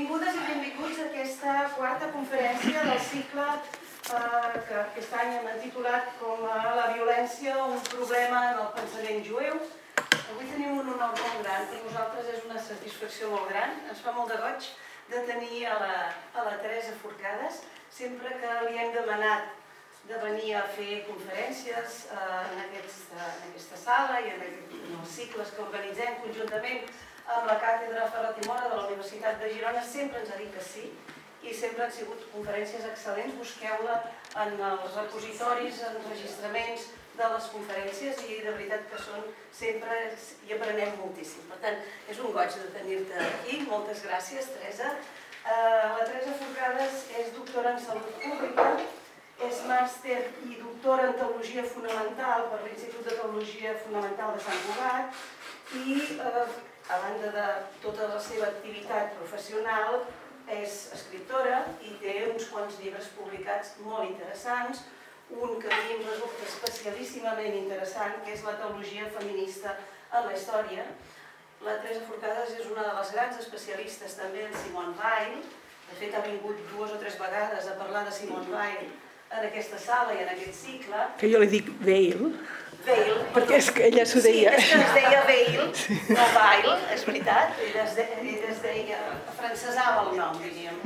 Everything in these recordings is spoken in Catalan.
Benvingudes i benvinguts a aquesta quarta conferència del cicle que aquest any hem titulat com la violència, un problema en el pensament jueu. Avui tenim un honor molt gran, per nosaltres és una satisfacció molt gran. Ens fa molt de goig de tenir a la Teresa Forcades, sempre que li hem demanat de venir a fer conferències en aquesta sala i en els cicles que organitzem conjuntament amb la Càtedra Ferrat i Móra de la Universitat de Girona, sempre ens ha dit que sí i sempre han sigut conferències excel·lents. Busqueu-la en els repositoris, en registraments de les conferències i de veritat que són sempre hi aprenem moltíssim. Per tant, és un goig de tenir-te aquí. Moltes gràcies, Teresa. La Teresa Forcades és doctora en Salut Pública, és màster i doctora en Teologia Fonamental per l'Institut de Teologia Fonamental de Sant Cugat i, a banda de tota la seva activitat professional, és escriptora i té uns quants llibres publicats molt interessants. Un que a mi em resulta especialíssimament interessant, que és la teologia feminista en la història. La Teresa Forcades és una de les grans especialistes també en Simone Weil. De fet, ha vingut 2 o 3 vegades a parlar de Simone Weil en aquesta sala i en aquest cicle. Que jo li dic Weil. Weil. Perquè és que ella s'ho deia. Sí, és que es deia Weil, no Weil, és veritat. Ella es deia, francesava el nom, diríem.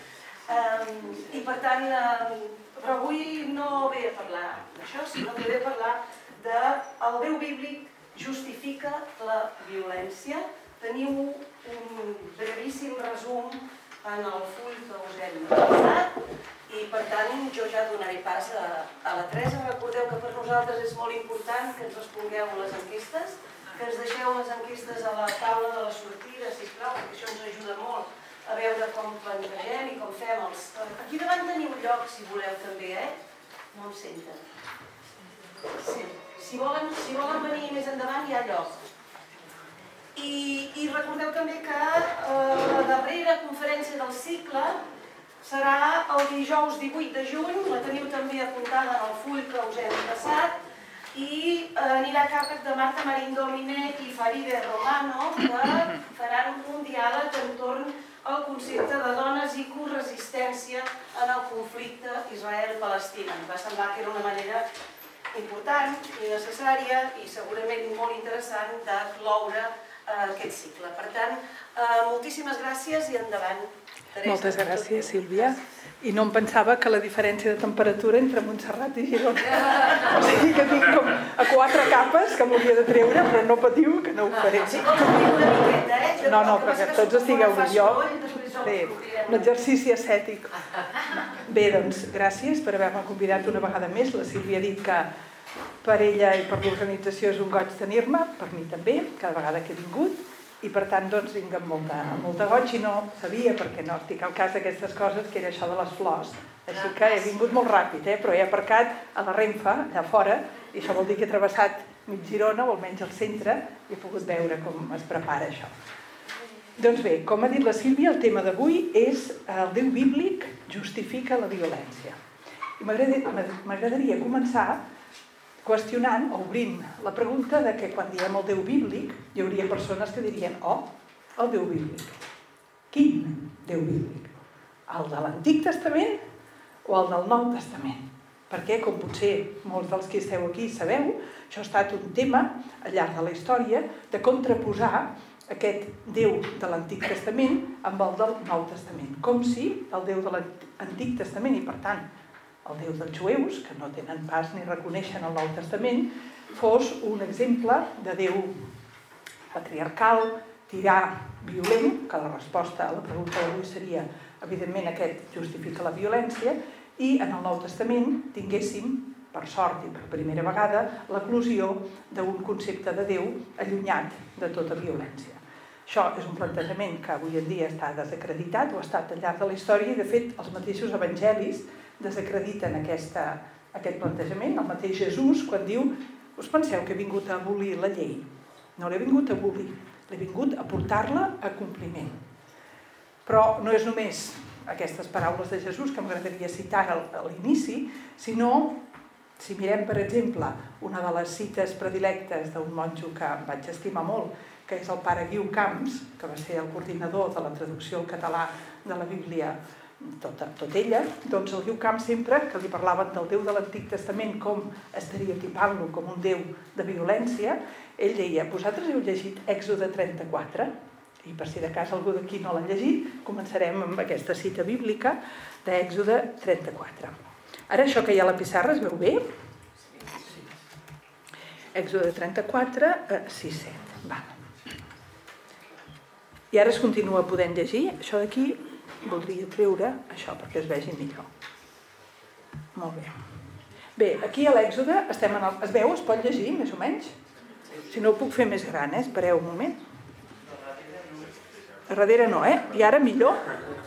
I per tant, però avui no ve a parlar d'això, sinó que ve a parlar de el Déu bíblic justifica la violència. Teniu un brevíssim resum en el full que us hem passat i per tant jo ja donaré pas a la Teresa. Recordeu que per nosaltres és molt important que ens respongueu a les enquestes, que ens deixeu les enquestes a la taula de la sortida, sisplau, perquè això ens ajuda molt a veure com plantegem i com fem els... Aquí davant teniu lloc, si voleu també, No em senten. Sí. Si volen venir més endavant, hi ha lloc. I recordeu també que la darrera conferència del cicle serà el dijous 18 de juny, la teniu també apuntada en el full que us hem passat, i anirà a càrrec de Marta Marín Domine i Faride Romano, que faran un diàleg entorn al concepte de dones i coresistència en el conflicte Israel-Palestina. Em va semblar que era una manera important i necessària i segurament molt interessant de cloure aquest cicle. Per tant, moltíssimes gràcies i endavant, Teresa. Moltes gràcies, Sílvia. I no em pensava que la diferència de temperatura entre Montserrat i Girona... O sigui que tinc com a 4 capes que m'hauria de treure, però no patiu, que no ho faré. Sí, pot patir una miqueta, No, perquè tots estigueu millor. Bé, un exercici ascètic. Bé, doncs, gràcies per haver-me convidat una vegada més. La Sílvia ha dit que per ella i per l'organització és un goig tenir-me, per mi també, cada vegada que he vingut. I per tant, doncs, vinc amb molta goig i no sabia, perquè no estic al cas d'aquestes coses, que era això de les flors. Així que he vingut molt ràpid, però he aparcat a la Renfe, allà fora, i això vol dir que he travessat mig Girona, o almenys el centre, i he pogut veure com es prepara això. Doncs bé, com ha dit la Sílvia, el tema d'avui és el Déu bíblic justifica la violència. I m'agradaria començar qüestionant o obrint la pregunta de que quan diem el Déu bíblic hi hauria persones que dirien el Déu bíblic. Quin Déu bíblic? El de l'Antic Testament o el del Nou Testament? Perquè, com potser molts dels que esteu aquí sabeu, això ha estat un tema al llarg de la història de contraposar aquest Déu de l'Antic Testament amb el del Nou Testament. Com si el Déu de l'Antic Testament, i per tant el Déu dels jueus, que no tenen pas ni reconeixen el Nou Testament, fos un exemple de Déu patriarcal, tirà, violent, que la resposta a la pregunta d'avui seria, evidentment, aquest justifica la violència, i en el Nou Testament tinguéssim, per sort i per primera vegada, l'eclosió d'un concepte de Déu allunyat de tota violència. Això és un plantejament que avui en dia està desacreditat, o ha estat al llarg de la història, i de fet els mateixos evangelis desacrediten aquest plantejament. El mateix Jesús, quan diu, us penseu que he vingut a abolir la llei? No l'he vingut a abolir, l'he vingut a portar-la a compliment. Però no és només aquestes paraules de Jesús que m'agradaria citar a l'inici, sinó, si mirem, per exemple, una de les cites predilectes d'un monjo que vaig estimar molt, que és el pare Guiu Camps, que va ser el coordinador de la traducció al català de la Bíblia, tot ella, doncs el Guiu Camps sempre que li parlaven del Déu de l'Antic Testament com estereotipant-lo com un Déu de violència, ell deia, vosaltres heu llegit Èxode 34? I per si de cas algú d'aquí no l'ha llegit, començarem amb aquesta cita bíblica d'Èxode 34. Ara això que hi ha a la pissarra es veu bé? Èxode 34, 6-7. Va. I ara es continua podent llegir. Això d'aquí voldria treure això perquè es vegi millor. Molt bé. Bé, aquí a l'Èxode estem en el... Es veu? Es pot llegir, més o menys? Si no ho puc fer més gran, Espereu un moment. A darrere no, I ara millor?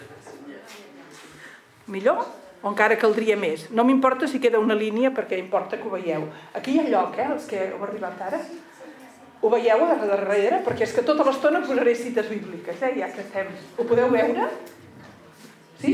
Millor? O encara caldria més? No m'importa si queda una línia perquè importa que ho veieu. Aquí hi ha lloc, els que heu arribat ara. Ho veieu a darrere? Perquè és que tota l'estona posaré cites bíbliques, ja que estem. Ho podeu veure? Sí?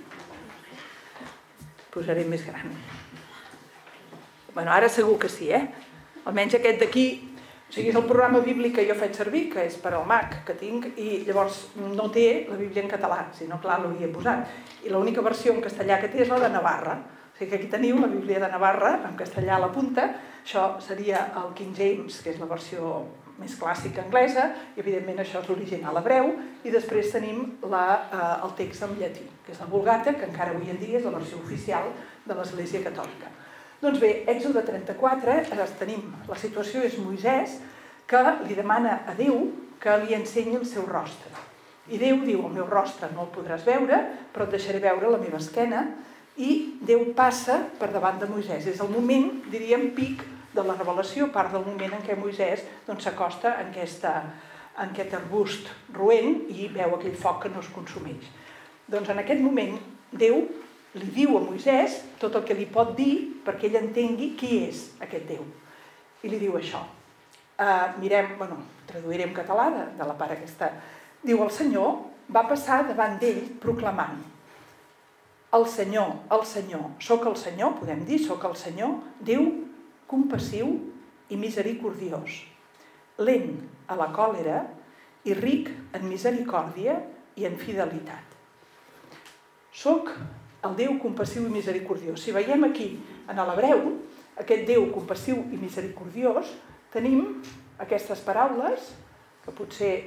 Posaré més gran. Bueno, ara segur que sí, Almenys aquest d'aquí, o sigui, és el programa bíblic que jo faig servir, que és per al Mac que tinc, i llavors no té la Bíblia en català, si no, clar, l'hauria posat. I l'única versió en castellà que té és la de Navarra. O sigui que aquí teniu la Bíblia de Navarra, en castellà a la punta. Això seria el King James, que és la versió més clàssica anglesa, i evidentment això és l'original hebreu, i després tenim el text en llatí, que és la Vulgata, que encara avui en dia és la versió oficial de l'Església Catòlica. Doncs bé, Èxode 34, tenim, la situació és Moisès, que li demana a Déu que li ensenyi el seu rostre. I Déu diu, el meu rostre no el podràs veure, però et deixaré veure la meva esquena, i Déu passa per davant de Moisès. És el moment, diríem, pic de la revelació, part del moment en què Moisès s'acosta en aquest arbust roent i veu aquell foc que no es consumeix. Doncs en aquest moment Déu li diu a Moisès tot el que li pot dir perquè ell entengui qui és aquest Déu. I li diu això. Traduiré en català de la part aquesta. Diu, el Senyor va passar davant d'ell proclamant: el Senyor, soc el Senyor, podem dir, soc el Senyor, Déu compassiu i misericordiós, lent a la còlera i ric en misericòrdia i en fidelitat. Soc el Déu compassiu i misericordiós. Si veiem aquí, en l'hebreu, aquest Déu compassiu i misericordiós, tenim aquestes paraules, que potser...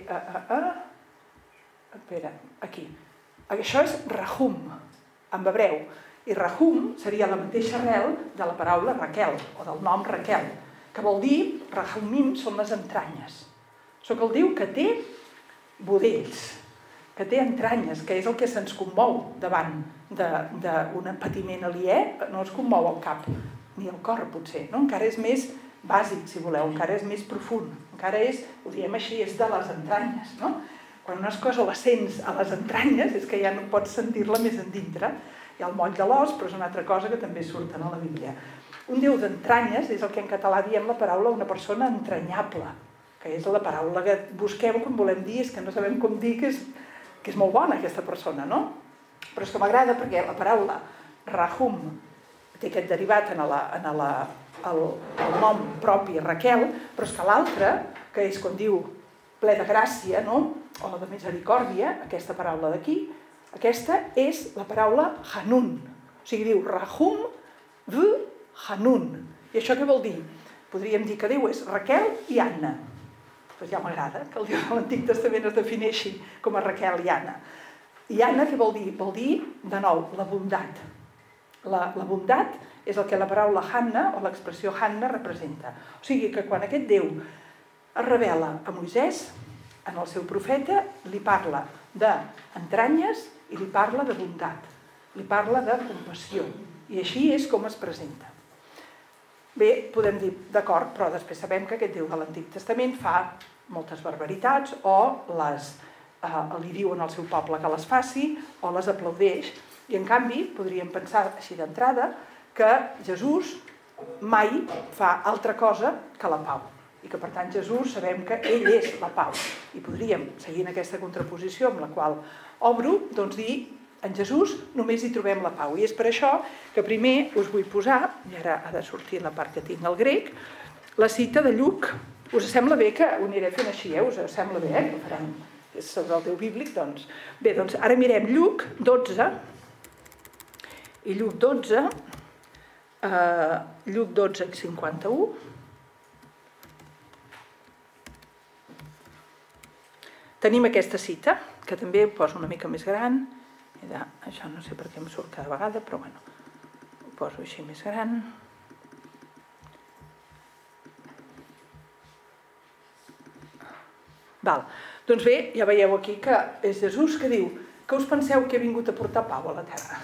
Espera, aquí. Això és rahum, en hebreu. I rahum seria la mateixa arrel de la paraula Raquel, o del nom Raquel, que vol dir, rahumim són les entranyes. Soc el Déu que té budells, que té entranyes, que és el que se'ns commou davant d'un patiment aliè, no es commou el cap, ni el cor potser, no? Encara és més bàsic, si voleu, encara és més profund, encara és, ho diem així, és de les entranyes, no? Quan una cosa la sents a les entranyes és que ja no pots sentir-la més endintre. Hi ha el moll de l'os, però és una altra cosa que també surt a la Bíblia. Un Déu d'entranyes és el que en català diem la paraula una persona entranyable, que és la paraula que busquem quan volem dir, és que no sabem com dir que és molt bona aquesta persona, no? Però és que m'agrada perquè la paraula rahum té aquest derivat en el nom propi Raquel, però és que l'altre, que és quan diu ple de gràcia, no? O de misericòrdia, aquesta paraula d'aquí, aquesta és la paraula Hanun. O sigui, diu Rahum v Hanun. I això què vol dir? Podríem dir que Déu és Raquel i Anna. Doncs ja m'agrada que el Déu de l'Antic Testament es defineixi com a Raquel i Anna. I Anna què vol dir? Vol dir, de nou, la bondat. La bondat és el que la paraula Hanna o l'expressió Hanna representa. O sigui que quan aquest Déu es revela a Moisès, en el seu profeta, li parla d'entranyes i li parla de bondat, li parla de compassió. I així és com es presenta. Bé, podem dir, d'acord, però després sabem que aquest Déu de l'Antic Testament fa moltes barbaritats o li diuen al seu poble que les faci o les aplaudeix. I en canvi, podríem pensar així d'entrada que Jesús mai fa altra cosa que la pau. I que per tant Jesús sabem que ell és la pau. I podríem, seguint aquesta contraposició amb la qual obro, doncs dir, en Jesús només hi trobem la pau. I és per això que primer us vull posar, i ara ha de sortir la part que tinc al grec, la cita de Lluc Us sembla bé que ho aniré fent així, us sembla bé, que ho farem sobre el Déu bíblic? Doncs bé, doncs ara mirem Lluc 12, i Lluc 12, Lluc 12, 51. Tenim aquesta cita, que també ho poso una mica més gran. Això no sé per què em surt cada vegada, però bueno, ho poso així més gran. Val. Doncs bé, ja veieu aquí que és Jesús que diu: que us penseu que he vingut a portar pau a la terra?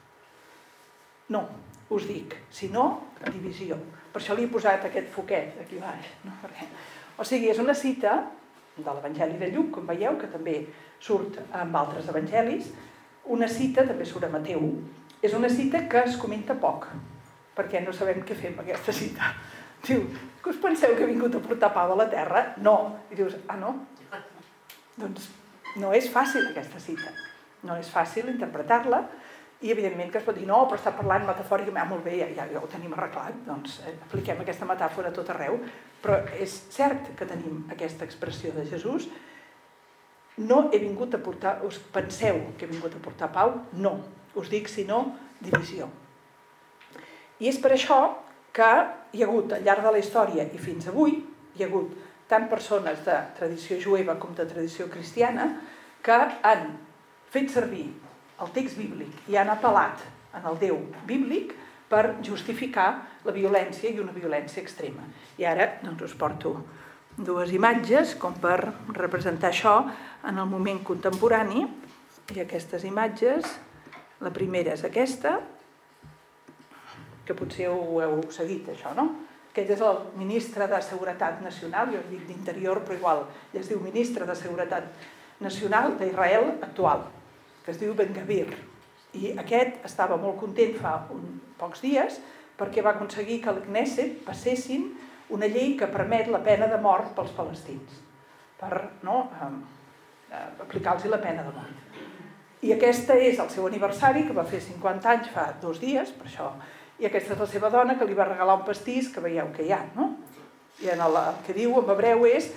No, us dic, sinó divisió. Per això li he posat aquest foquet aquí baix. No? O sigui, és una cita de l'Evangeli de Lluc, com veieu, que també surt amb altres evangelis. Una cita, també surt a Mateu, és una cita que es comenta poc, perquè no sabem què fer amb aquesta cita. Diu: que us penseu que he vingut a portar pau a la terra? No. I dius: ah, no? Doncs no és fàcil aquesta cita. No és fàcil interpretar-la, i evidentment que es pot dir: no, però està parlant metafòricament. Molt bé, ja ho tenim arreglat, doncs apliquem aquesta metàfora a tot arreu. Però és cert que tenim aquesta expressió de Jesús: no he vingut a portar, us penseu que he vingut a portar pau? No, us dic, sinó divisió. I és per això que hi ha hagut, al llarg de la història i fins avui, hi ha hagut tant persones de tradició jueva com de tradició cristiana que han fet servir el text bíblic i han apel·lat en el Déu bíblic per justificar la violència i una violència extrema. I ara doncs, us porto dues imatges com per representar això en el moment contemporani. I aquestes imatges, la primera és aquesta, que potser ho heu seguit, això, no? Aquest és el ministre de Seguretat Nacional, jo dic d'Interior, però igual ja es diu ministre de Seguretat Nacional d'Israel actual, que es diu Ben-Gvir. I aquest estava molt content fa pocs dies perquè va aconseguir que al Knesset passessin una llei que permet la pena de mort pels palestins, per aplicar-los la pena de mort. I aquest és el seu aniversari, que va fer 50 anys fa 2 dies, per això. I aquesta és la seva dona, que li va regalar un pastís, que veieu que hi ha, no? I el que diu en hebreu és: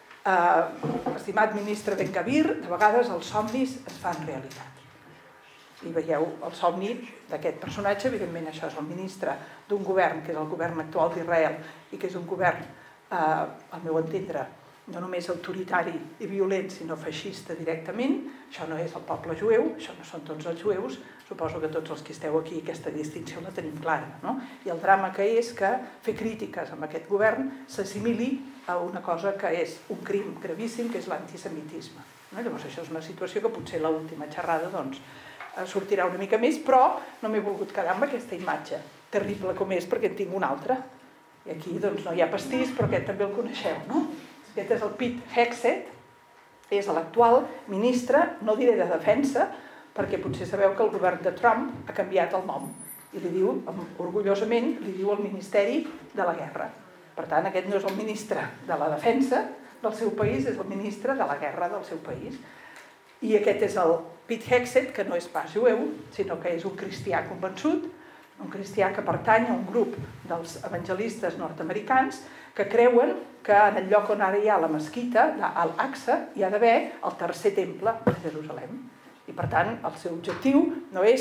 estimat ministre Ben-Gvir, de vegades els somnis es fan realitat. I veieu el somni d'aquest personatge. Evidentment això és el ministre d'un govern, que és el govern actual d'Israel, i que és un govern, al meu entendre, no només autoritari i violent, sinó feixista directament. Això no és el poble jueu, això no són tots els jueus. Suposo que tots els que esteu aquí aquesta distinció la tenim clara, no? I el drama que és que fer crítiques amb aquest govern s'assimili a una cosa que és un crim gravíssim, que és l'antisemitisme. Llavors això és una situació que potser l'última xerrada doncs, sortirà una mica més, però no m'he volgut quedar amb aquesta imatge, terrible com és, perquè en tinc una altra. I aquí doncs, no hi ha pastís, però aquest també el coneixeu, no? Aquest és el Pete Hegseth, és l'actual ministre, no diré de defensa, perquè potser sabeu que el govern de Trump ha canviat el nom i li diu, orgullosament, li diu el Ministeri de la Guerra. Per tant, aquest no és el ministre de la defensa del seu país, és el ministre de la guerra del seu país. I aquest és el Pete Hegseth, que no és pas jueu, sinó que és un cristià convençut, un cristià que pertany a un grup dels evangelistes nord-americans que creuen que en el lloc on ara hi ha la mesquita d'Al-Aqsa hi ha d'haver el tercer temple de Jerusalem. I per tant el seu objectiu no és,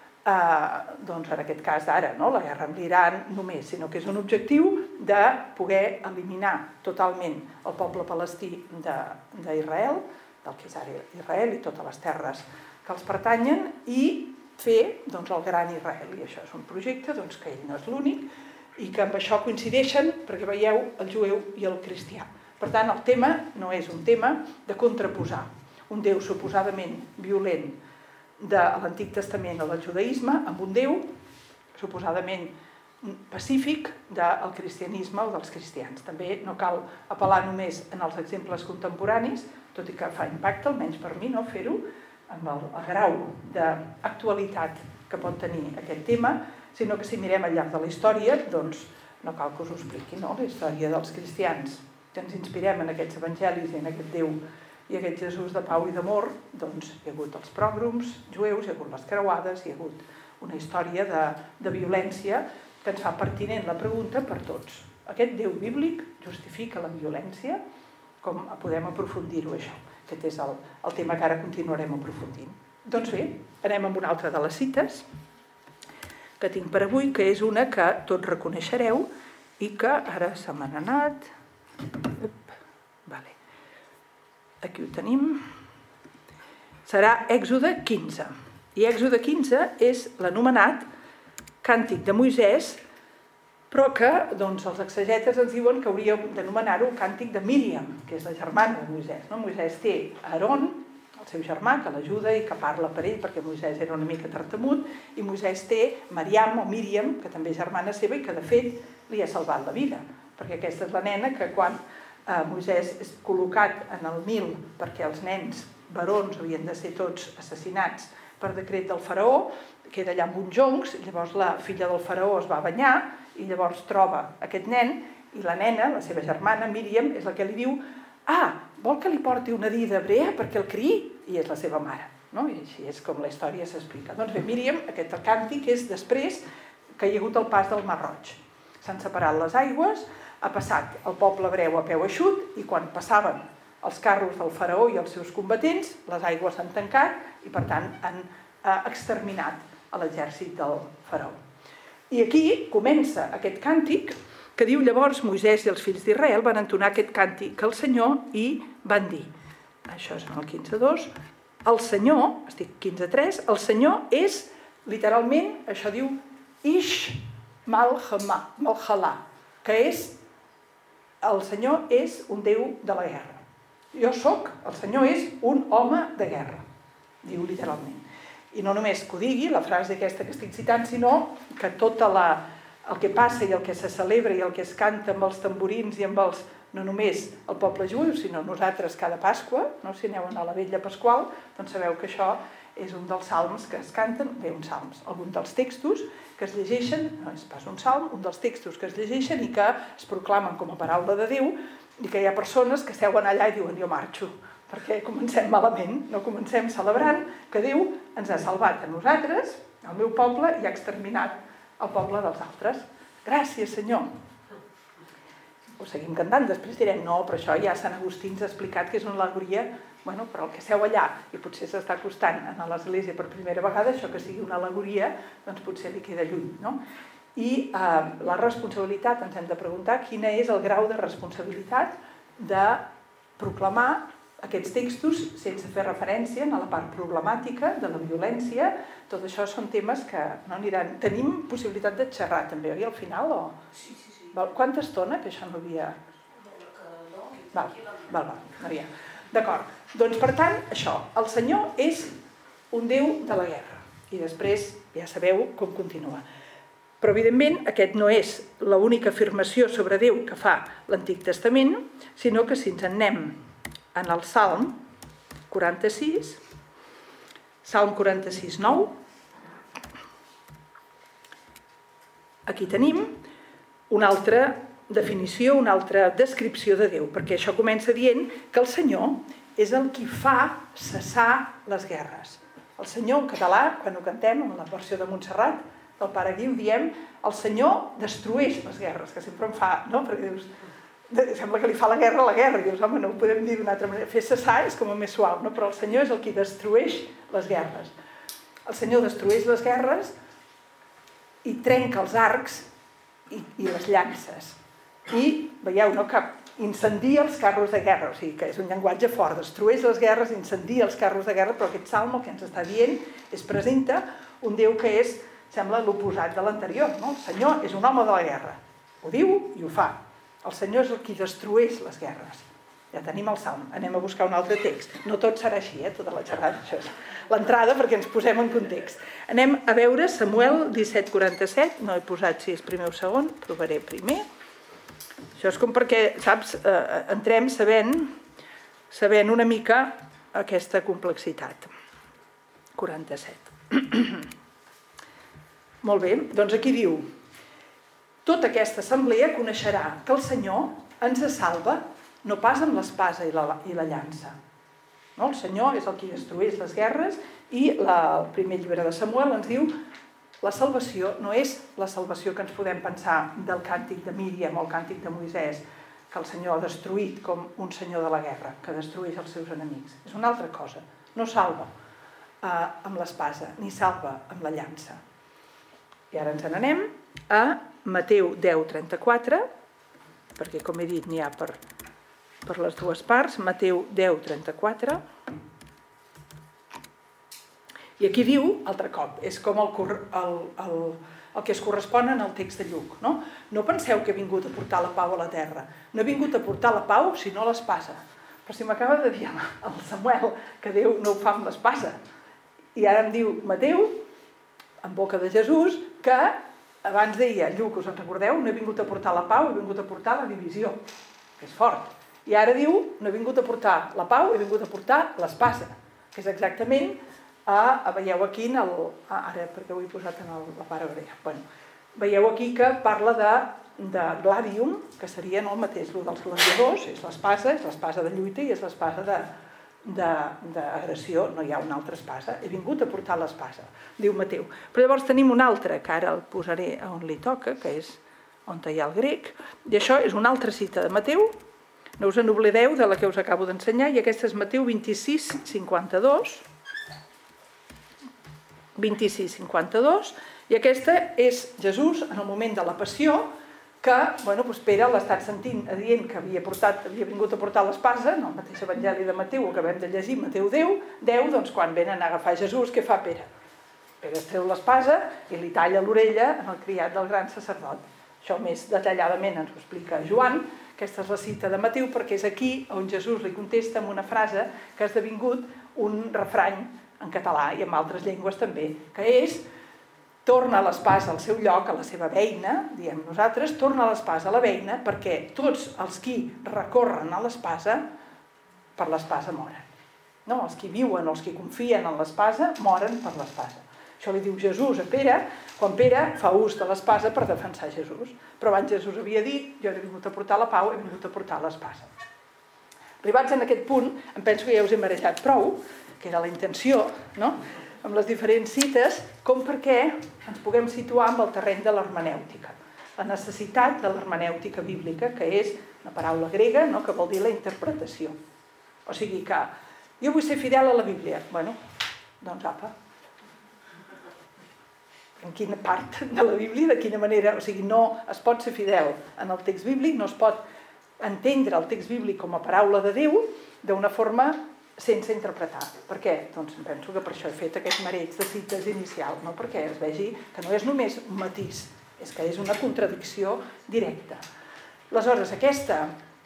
doncs en aquest cas d'ara, la guerra amb l'Iran només, sinó que és un objectiu de poder eliminar totalment el poble palestí d'Israel, del que és ara Israel i totes les terres que els pertanyen, i fer el gran Israel. I això és un projecte que ell no és l'únic i que amb això coincideixen, perquè veieu el jueu i el cristià. Per tant, el tema no és un tema de contraposar un Déu suposadament violent de l'Antic Testament o del judaïsme amb un Déu suposadament pacífic del cristianisme o dels cristians. També no cal apel·lar només en els exemples contemporanis, tot i que fa impacte, almenys per mi, fer-ho amb el grau d'actualitat que pot tenir aquest tema, sinó que si mirem al llarg de la història, doncs no cal que us ho expliqui, la història dels cristians, que ens inspirem en aquests evangelis i en aquest Déu i aquest Jesús de pau i d'amor, doncs hi ha hagut els prògroms jueus, hi ha hagut les creuades, hi ha hagut una història de violència que ens fa pertinent la pregunta per tots. Aquest Déu bíblic justifica la violència, com podem aprofundir-ho això. Aquest és el tema que ara continuarem aprofundint. Doncs bé, anem amb una altra de les cites que tinc per avui, que és una que tots reconeixereu i que ara se m'ha anat. Aquí ho tenim. Serà Èxode 15. I Èxode 15 és l'anomenat Càntic de Moisès, però que els exegetes ens diuen que hauríem d'anomenar-ho Càntic de Míriam, que és la germana de Moisès. Moisès té Aaron, el seu germà, que l'ajuda i que parla per ell, perquè Moisès era una mica tartamut, i Moisès té Mariam o Míriam, que també és germana seva i que de fet li ha salvat la vida, perquè aquesta és la nena que quan Moisès és col·locat en el Nil perquè els nens barons havien de ser tots assassinats per decret del faraó, queda allà amb uns joncs, llavors la filla del faraó es va banyar i llavors troba aquest nen i la nena, la seva germana, Míriam, és la que li diu vol que li porti una dida hebrea perquè el criï? I és la seva mare. I així és com la història s'explica. Doncs bé, Míriam, aquest càntic és després que hi ha hagut el pas del Mar Roig. S'han separat les aigües, ha passat el poble hebreu a peu eixut i quan passaven els carros del faraó i els seus combatents, les aigües s'han tancat i per tant han exterminat a l'exèrcit del faraó. I aquí comença aquest càntic que diu llavors Moisès i els fills d'Israel van entonar aquest càntic al Senyor i van dir, això és en el 15.2, el Senyor, estic 15.3, el Senyor és literalment, això diu Ish Malchalà, que és el Senyor és un Déu de la guerra. Jo sóc, el Senyor és un home de guerra, diu literalment. I no només que ho digui, la frase aquesta que estic citant, sinó que tot el que passa i el que se celebra i el que es canta amb els tamborins i amb els, no només el poble jueu, sinó nosaltres cada Pasqua, si aneu a la Vetlla Pasqual, doncs sabeu que això és un dels salms que es canten, uns salms, algun dels textos que es llegeixen, no és pas un salm, un dels textos que es llegeixen i que es proclamen com a paraula de Déu i que hi ha persones que seuen allà i diuen jo marxo, perquè comencem malament, no comencem celebrant que Déu ens ha salvat a nosaltres, al meu poble, i ha exterminat el poble dels altres. Gràcies, Senyor. Ho seguim cantant, després direm, no, però això ja Sant Agustí ens ha explicat que és una al·legoria, però el que seu allà i potser s'està acostant a l'església per primera vegada, això que sigui una al·legoria, doncs potser li queda lluny, no? I la responsabilitat, ens hem de preguntar quin és el grau de responsabilitat de proclamar aquests textos sense fer referència a la part problemàtica de la violència. Tot això són temes que no aniran. Tenim possibilitat de xerrar també, oi, al final? Sí. Quanta estona que això no havia... Val, Maria. D'acord. Doncs per tant, això, el Senyor és un Déu de la guerra. I després ja sabeu com continua. Però, evidentment, aquest no és l'única afirmació sobre Déu que fa l'Antic Testament, sinó que si ens en anem en el Salm 46, Salm 46, 9, aquí tenim una altra definició, una altra descripció de Déu, perquè això comença dient que el Senyor és el qui fa cessar les guerres. El Senyor, en català, quan ho cantem, en la versió de Montserrat, del Pare Guiu, diem el Senyor destrueix les guerres, que sempre em fa, no? Perquè dius, sembla que li fa la guerra a la guerra, i dius, home, no ho podem dir d'una altra manera, fer cessar és com a més suau, no? Però el Senyor és el qui destrueix les guerres. El Senyor destrueix les guerres i trenca els arcs i les llances. I veieu, no?, que incendia els carros de guerra, o sigui que és un llenguatge fort, destrueix les guerres, incendia els carros de guerra, però aquest salm el que ens està dient es presenta un Déu que és, sembla, l'oposat de l'anterior, no? El Senyor és un home de la guerra, ho diu i ho fa. El Senyor és el qui destrueix les guerres. Ja tenim el salm, anem a buscar un altre text. No tot serà així, tota la xerrada, això és l'entrada perquè ens posem en context. Anem a veure Samuel 17:47, no he posat si és primer o segon, provaré primer. Això és com perquè, saps, entrem sabent una mica aquesta complexitat. 47. Molt bé, doncs aquí diu: tota aquesta assemblea coneixerà que el Senyor ens salva no pas amb l'espasa i la llança. No? El Senyor és el qui destrueix les guerres i el primer llibre de Samuel ens diu La salvació no és la salvació que ens podem pensar del càntic de Míriam o el càntic de Moisès, que el Senyor ha destruït com un senyor de la guerra, que destrueix els seus enemics. És una altra cosa. No salva amb l'espasa, ni salva amb la llança. I ara ens n'anem a Mateu 10:34, perquè com he dit n'hi ha per les dues parts. Mateu 10:34. I aquí diu, altre cop, és com el que es correspon en el text de Lluc. No penseu que he vingut a portar la pau a la terra. No he vingut a portar la pau, sinó l'espasa. Però si m'acaba de dir el Samuel que Déu no ho fa amb l'espasa. I ara em diu Mateu, en boca de Jesús, que abans deia Lluc, us en recordeu? No he vingut a portar la pau, he vingut a portar la divisió, que és fort. I ara diu, no he vingut a portar la pau, he vingut a portar l'espasa, que és exactament, veieu aquí, ara perquè ho he posat en la part hebrea, veieu aquí que parla de gladium, que seria el mateix, el dels gladiadors, és l'espasa de lluita i és l'espasa d'agressió, no hi ha una altra espasa, he vingut a portar l'espasa, diu Mateu. Però llavors tenim una altra, que ara el posaré on li toca, que és on hi ha el grec, i això és una altra cita de Mateu, no us n'oblideu de la que us acabo d'ensenyar, i aquesta és Mateu 26:52, i aquesta és Jesús en el moment de la passió, que Pere l'ha estat sentint dient que havia vingut a portar l'espasa, en el mateix evangeli de Mateu, acabem de llegir, Mateu 10, doncs quan venen a agafar Jesús, què fa Pere? Pere es treu l'espasa i li talla l'orella al criat del gran sacerdot. Això més detalladament ens ho explica Joan. Aquesta és la cita de Mateu, perquè és aquí on Jesús li contesta amb una frase que ha esdevingut un refrany en català i en altres llengües també, que és: torna l'espasa al seu lloc, a la seva beina, diem nosaltres, torna l'espasa a la beina, perquè tots els qui recorren a l'espasa, per l'espasa moren. No, els qui viuen o els qui confien en l'espasa, moren per l'espasa. Això li diu Jesús a Pere, quan Pere fa ús de l'espasa per defensar Jesús. Però abans Jesús havia dit: jo he vingut a portar la pau, he vingut a portar l'espasa. Arribats en aquest punt, em penso que ja us he marejat prou, que era la intenció, no?, amb les diferents cites, com perquè ens puguem situar amb el terreny de l'hermenèutica. La necessitat de l'hermenèutica bíblica, que és una paraula grega, no?, que vol dir la interpretació. O sigui que jo vull ser fidel a la Bíblia. Doncs apa. En quina part de la Bíblia, de quina manera? O sigui, no es pot ser fidel en el text bíblic, no es pot entendre el text bíblic com a paraula de Déu d'una forma sense interpretar. Per què? Doncs penso que per això he fet aquest mareig de cites inicial, no? Perquè es vegi que no és només un matís, és que és una contradicció directa. Aleshores, aquesta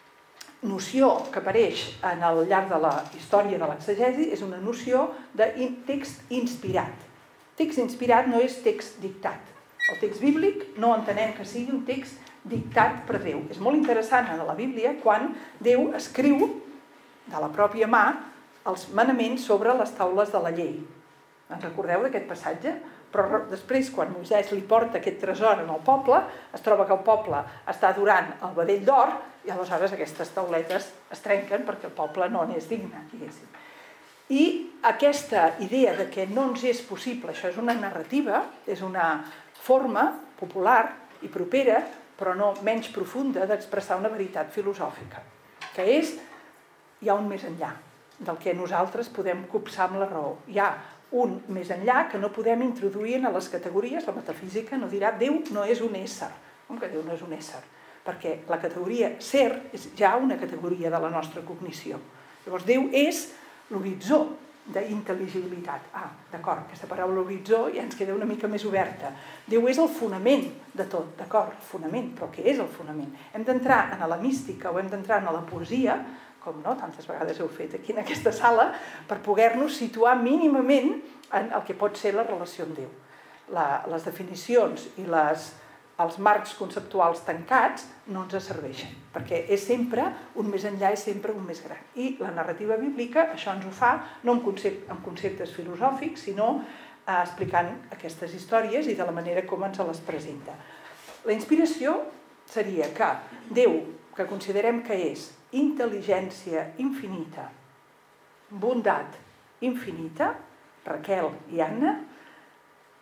noció que apareix al llarg de la història de l'exegesi és una noció de text inspirat. Text inspirat no és text dictat. El text bíblic no entenem que sigui un text dictat per Déu. És molt interessant en la Bíblia quan Déu escriu de la pròpia mà els manaments sobre les taules de la llei. En recordeu d'aquest passatge? Però després, quan Moisès li porta aquest tresor al poble, es troba que el poble està adorant el vedell d'or i aleshores aquestes tauletes es trenquen perquè el poble no n'és digne, diguéssim. I aquesta idea de que no ens és possible, això és una narrativa, és una forma popular i propera, però no menys profunda, d'expressar una veritat filosòfica, que és: hi ha un més enllà del que nosaltres podem copsar amb la raó. Hi ha un més enllà que no podem introduir en les categories. La metafísica no dirà Déu no és un ésser. Com que Déu no és un ésser? Perquè la categoria ser és ja una categoria de la nostra cognició. Llavors Déu és l'horitzó d'intel·ligibilitat. D'acord, aquesta paraula horitzó ja ens queda una mica més oberta. Déu és el fonament de tot, d'acord, el fonament, però què és el fonament? Hem d'entrar en la mística o hem d'entrar en la poesia, com no, tantes vegades heu fet aquí en aquesta sala, per poder-nos situar mínimament en el que pot ser la relació amb Déu. Les definicions i els marcs conceptuals tancats no ens serveixen, perquè és sempre un més enllà, és sempre un més gran. I la narrativa bíblica això ens ho fa, no amb conceptes filosòfics, sinó explicant aquestes històries i de la manera com ens les presenta. La inspiració seria que Déu, que considerem que és intel·ligència infinita, bondat infinita, Raquel i Anna,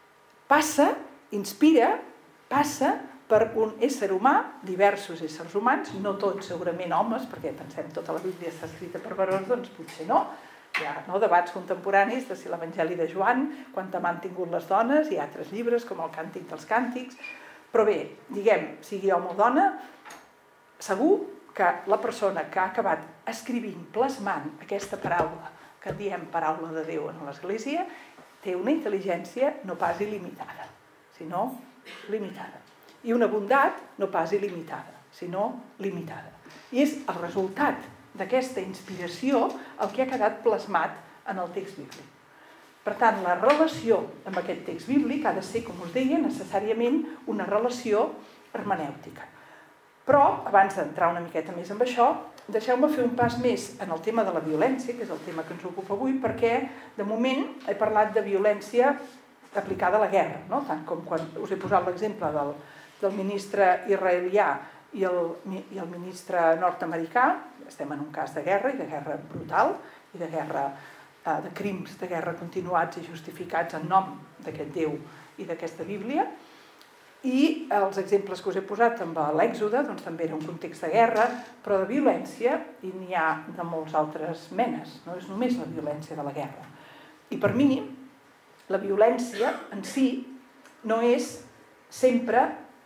passa per un ésser humà, diversos éssers humans, no tots segurament homes, perquè pensem tota la Bíblia està escrita per varons, doncs potser no. Hi ha debats contemporanis de si l'Evangeli de Joan, quant han tingut les dones, hi ha altres llibres com el Càntic dels Càntics, però bé, diguem, sigui home o dona, segur que la persona que ha acabat escrivint, plasmant aquesta paraula, que diem paraula de Déu en l'Església, té una intel·ligència no pas il·limitada, sinó limitada. I una bondat no pas il·limitada, sinó limitada. I és el resultat d'aquesta inspiració el que ha quedat plasmat en el text bíblic. Per tant, la relació amb aquest text bíblic ha de ser, com us deia, necessàriament una relació hermenèutica. Però, abans d'entrar una miqueta més en això, deixeu-me fer un pas més en el tema de la violència, que és el tema que ens ocupa avui, perquè, de moment, he parlat de violència aplicada a la guerra, no? Tant com quan us he posat l'exemple del ministre israelià i el ministre nord-americà. Estem en un cas de guerra, i de guerra brutal, i de guerra de crims de guerra continuats i justificats en nom d'aquest Déu i d'aquesta Bíblia. I els exemples que us he posat amb l'Èxode doncs, també era un context de guerra, però de violència, i n'hi ha de molts altres menes, no és només la violència de la guerra. I per mi, la violència en si no és sempre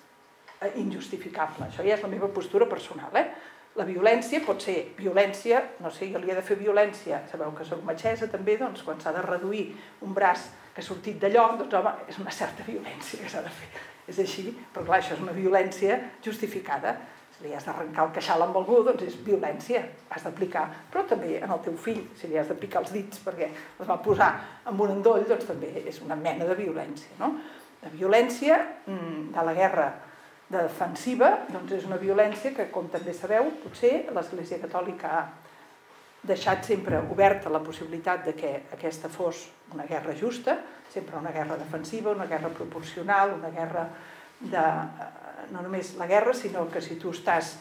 injustificable. Això ja és la meva postura personal. La violència pot ser violència, no sé, jo li he de fer violència, sabeu que soc metgessa també, doncs quan s'ha de reduir un braç que ha sortit de lloc, doncs home, és una certa violència que s'ha de fer. És així, però clar, això és una violència justificada. Si li has d'arrencar el queixal amb algú, doncs és violència, has d'aplicar. Però també en el teu fill, si li has de picar els dits perquè els va posar amb un endoll, doncs també és una mena de violència, no? La violència de la guerra defensiva doncs és una violència que, com també sabeu, potser l'Església Catòlica ha deixat sempre oberta la possibilitat de que aquesta fos una guerra justa, sempre una guerra defensiva, una guerra proporcional, una guerra de... no només la guerra, sinó que si tu estàs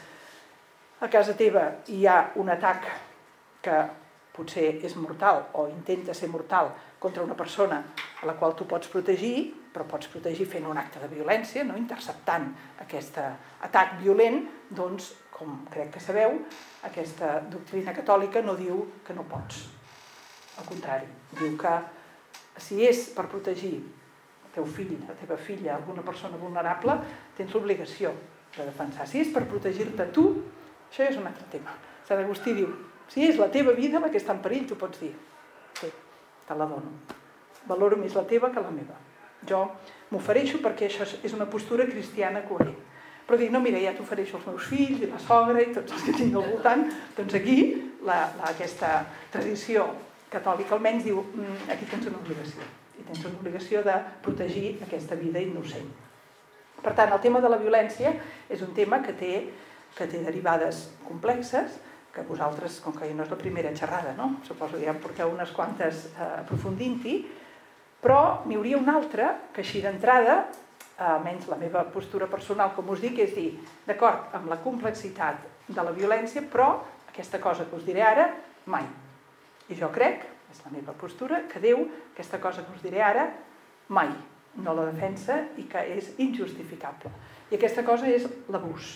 a casa teva i hi ha un atac que potser és mortal o intenta ser mortal contra una persona a la qual tu pots protegir, però pots protegir fent un acte de violència, no? Interceptant aquest atac violent, doncs, com crec que sabeu, aquesta doctrina catòlica no diu que no pots. Al contrari, diu que si és per protegir el teu fill, la teva filla, alguna persona vulnerable, tens l'obligació de defensar. Si és per protegir-te tu, això ja és un altre tema. Sant Agustí diu, si és la teva vida la que està en perill, tu pots dir, sí, te la dono. Valoro més la teva que la meva. Jo m'ofereixo perquè això és una postura cristiana coherent. Però dic, no, mira, ja t'ofereixo els meus fills i la sogra i tots els que tinc al voltant. Doncs aquí, aquesta tradició catòlica almenys diu, aquí tens una obligació. I tens una obligació de protegir aquesta vida innocent. Per tant, el tema de la violència és un tema que té derivades complexes, que vosaltres, com que no és la primera xerrada, no? Suposo que ja em porteu unes quantes aprofundint-hi, però n'hi hauria una altra que així d'entrada, almenys la meva postura personal, com us dic, és dir, d'acord amb la complexitat de la violència, però aquesta cosa que us diré ara, mai. I jo crec, és la meva postura, que Déu, aquesta cosa que us diré ara, mai no la defensa i que és injustificable. I aquesta cosa és l'abús.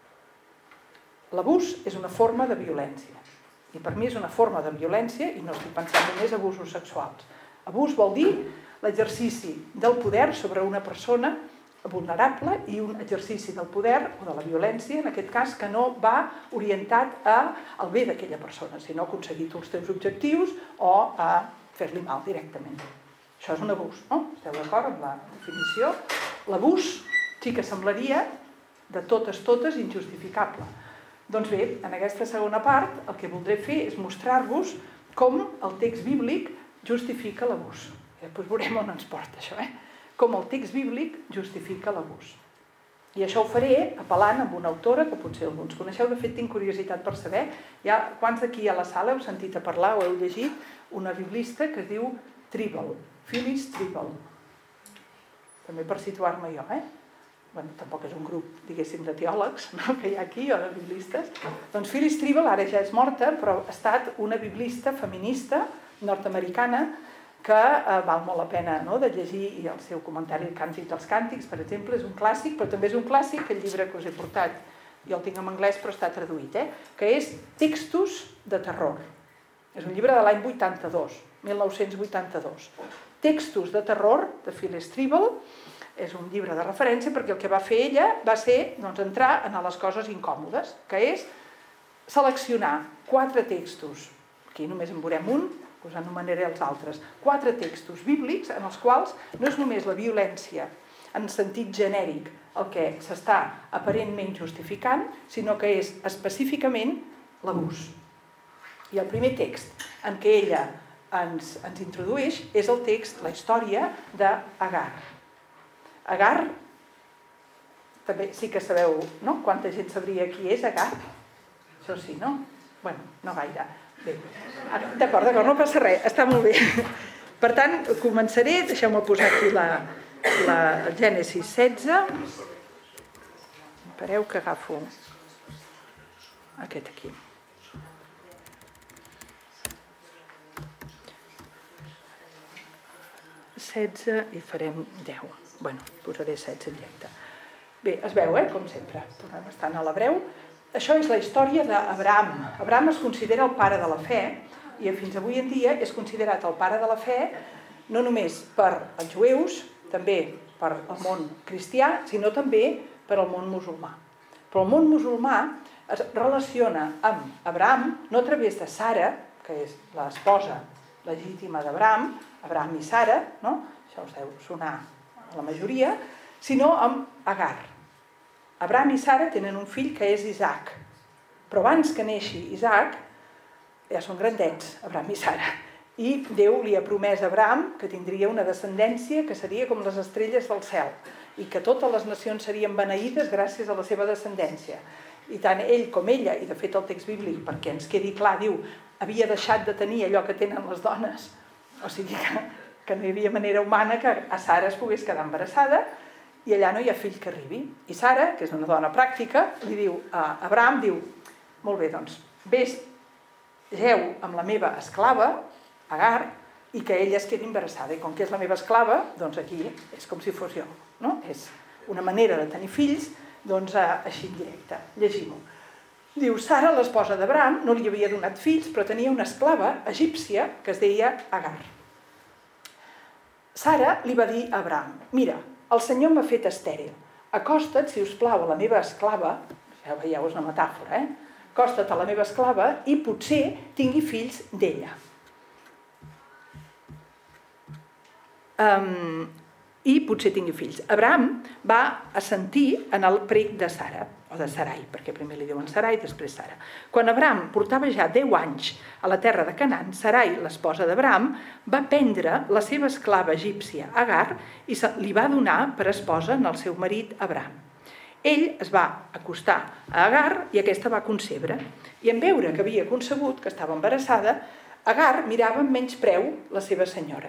L'abús és una forma de violència. I per mi és una forma de violència i no estic pensant només abusos sexuals. Abús vol dir l'exercici del poder sobre una persona vulnerable i un exercici del poder o de la violència, en aquest cas, que no va orientat al bé d'aquella persona, sinó a aconseguir els teus objectius o a fer-li mal directament. Això és un abús, no? Esteu d'acord amb la definició? L'abús sí que semblaria de totes injustificable. Doncs bé, en aquesta segona part el que voldré fer és mostrar-vos com el text bíblic justifica l'abús. I després veurem on ens porta això, Com el text bíblic justifica l'abús. I això ho faré apel·lant amb una autora que potser alguns coneixeu, de fet tinc curiositat per saber. Quants d'aquí a la sala heu sentit a parlar o heu llegit una biblista que es diu Tribble, Phyllis Tribble. També per situar-me jo, Bueno, tampoc és un grup, diguéssim, de teòlegs, no? Que hi ha aquí, o de biblistes. Doncs Phyllis Tribble ara ja és morta, però ha estat una biblista feminista nord-americana que val molt la pena de llegir, i el seu comentari al Càntic dels Càntics, per exemple, és un clàssic, però també és un clàssic el llibre que us he portat, jo el tinc en anglès però està traduït, que és Textos de terror. És un llibre de l'any 1982. Textos de terror, de Phyllis Treble, és un llibre de referència perquè el que va fer ella va ser entrar en les coses incòmodes, que és seleccionar 4 textos, aquí només en veurem un, us anomenaré els altres, 4 textos bíblics en els quals no és només la violència en sentit genèric el que s'està aparentment justificant, sinó que és específicament l'abús. I el primer text en què ella ens introdueix és el text, la història d'Agar. Agar, també sí que sabeu, no? Quanta gent sabria qui és Agar? Això sí, no? Bueno, no gaire. Bé, d'acord, no passa res, està molt bé. Per tant, començaré, deixeu-me posar aquí la Gènesis 16. Espereu que agafo aquest aquí. 16 i farem 10. Bueno, posaré 16 en directe. Bé, es veu, com sempre, tornem estant a l'hebreu. Això és la història d'Abraham. Abraham es considera el pare de la fe i fins avui en dia és considerat el pare de la fe no només per als jueus, també per al món cristià, sinó també per al món musulmà. Però el món musulmà es relaciona amb Abraham no a través de Sara, que és l'esposa legítima d'Abraham, Abraham i Sara, no? Això us deu sonar a la majoria, sinó amb Agar. Abraham i Sara tenen un fill que és Isaac, però abans que neixi Isaac ja són grandets, Abraham i Sara, i Déu li ha promès a Abraham que tindria una descendència que seria com les estrelles del cel i que totes les nacions serien beneïdes gràcies a la seva descendència. I tant ell com ella, i de fet el text bíblic, perquè ens quedi clar, diu, havia deixat de tenir allò que tenen les dones, o sigui que no hi havia manera humana que a Sara es pogués quedar embarassada, i allà no hi ha fill que arribi. I Sara, que és una dona pràctica, li diu a Abraham, diu, molt bé, doncs, vés, geu amb la meva esclava, Agar, i que ella es quedi embarassada. I com que és la meva esclava, doncs aquí és com si fos jo, no? És una manera de tenir fills, doncs així en directe. Llegim-ho. Diu, Sara, l'esposa d'Abraham, no li havia donat fills, però tenia una esclava egípcia que es deia Agar. Sara li va dir a Abraham, mira, el Senyor m'ha fet estèril. Acosta't, si us plau, a la meva esclava, ja veieu, és una metàfora, acosta't a la meva esclava i potser tingui fills d'ella. I potser tingui fills. Abraham va assentir en el prec de Sara, o de Sarai, perquè primer li diuen Sarai i després Sara. Quan Abraham portava ja 10 anys a la terra de Canaan, Sarai, l'esposa d'Abraham, va prendre la seva esclava egípcia, Agar, i li va donar per esposa al seu marit Abraham. Ell es va acostar a Agar i aquesta va concebre. I en veure que havia concebut, que estava embarassada, Agar mirava amb menyspreu la seva senyora.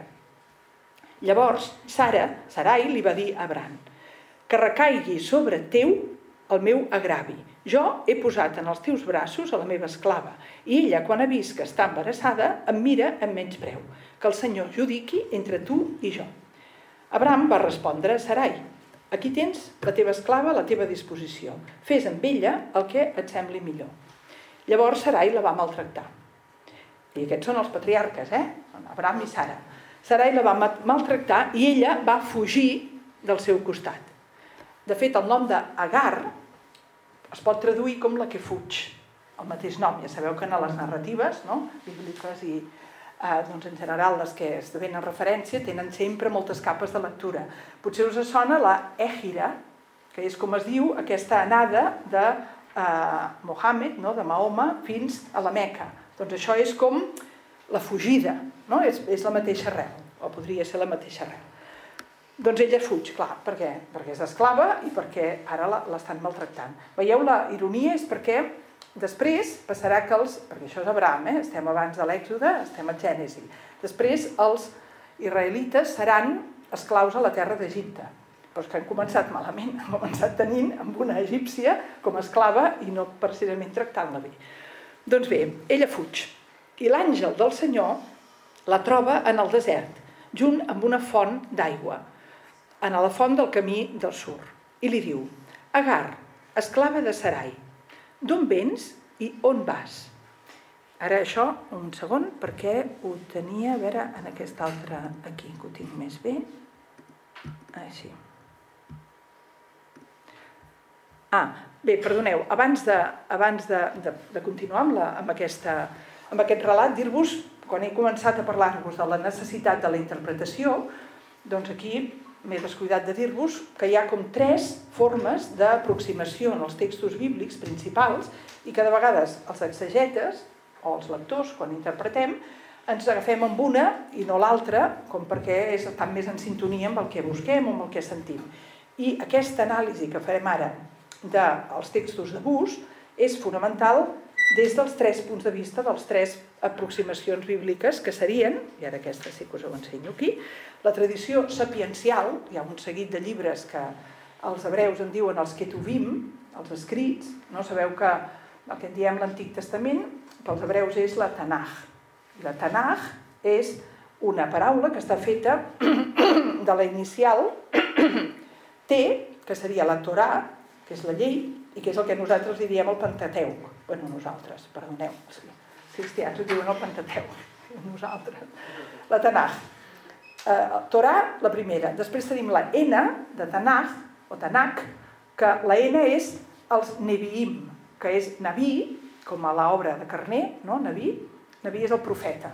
Llavors, Sarai, li va dir a Abraham, que recaigui sobre teu el meu agravi. Jo he posat en els teus braços a la meva esclava i ella, quan ha vist que està embarassada, em mira amb menyspreu. Que el Senyor judiqui entre tu i jo. Abraham va respondre a Sarai, aquí tens la teva esclava a la teva disposició. Fes amb ella el que et sembli millor. Llavors Sarai la va maltractar. I aquests són els patriarques, Abraham i Sara. Sarai la va maltractar i ella va fugir del seu costat. De fet, el nom d'Agar es pot traduir com la que fuig, el mateix nom. Ja sabeu que en les narratives bíbliques i en general les que esdevenen referència tenen sempre moltes capes de lectura. Potser us sona la Ègira, que és com es diu aquesta anada de Mohammed, de Mahoma, fins a la Meca. Doncs això és com la fugida, és la mateixa arrel, o podria ser la mateixa arrel. Doncs ella fuig, clar, perquè és esclava i perquè ara l'estan maltractant. Veieu, la ironia és perquè després passarà que perquè això és Abraham, estem abans de l'Èxode, estem a Gènesi. Després els israelites seran esclaus a la terra d'Egipte, però és que han començat malament, han començat tenint amb una egípcia com a esclava i no precisament tractant-la bé. Doncs bé, ella fuig. I l'àngel del Senyor la troba en el desert, junt amb una font d'aigua, a la font del camí del Sur. I li diu: Agar, esclava de Sarai, d'on vens i on vas? Ara això, un segon, perquè ho tenia, a veure, en aquest altre aquí, que ho tinc més bé. Així. Bé, perdoneu, abans de continuar amb aquest relat, dir-vos, quan he començat a parlar-vos de la necessitat de la interpretació, doncs aquí m'he descuidat de dir-vos que hi ha com 3 formes d'aproximació en els textos bíblics principals i que de vegades els exegetes o els lectors, quan interpretem, ens agafem amb una i no l'altra, com perquè estan més en sintonia amb el que busquem o amb el que sentim. I aquesta anàlisi que farem ara dels textos d'abús és fonamental des dels 3 punts de vista, dels 3 aproximacions bíbliques, que serien, i ara aquesta sí que us ho ensenyo aquí, la tradició sapiencial. Hi ha un seguit de llibres que els hebreus en diuen els ketuvim, els escrits, no? Sabeu que el que en diem l'Antic Testament, pels hebreus és la Tanakh. La Tanakh és una paraula que està feta de la inicial T, que seria la Torà, que és la llei, i que és el que nosaltres li diem el Pentateuc. Bueno, nosaltres, perdoneu, els cristians ho diuen el Pentateuc, nosaltres. La Tanakh. Torà, la primera. Després tenim la N de Tanakh, o Tanakh, que la N és els Nevi'im, que és Naví, com a l'obra de Carner, no? Naví és el profeta.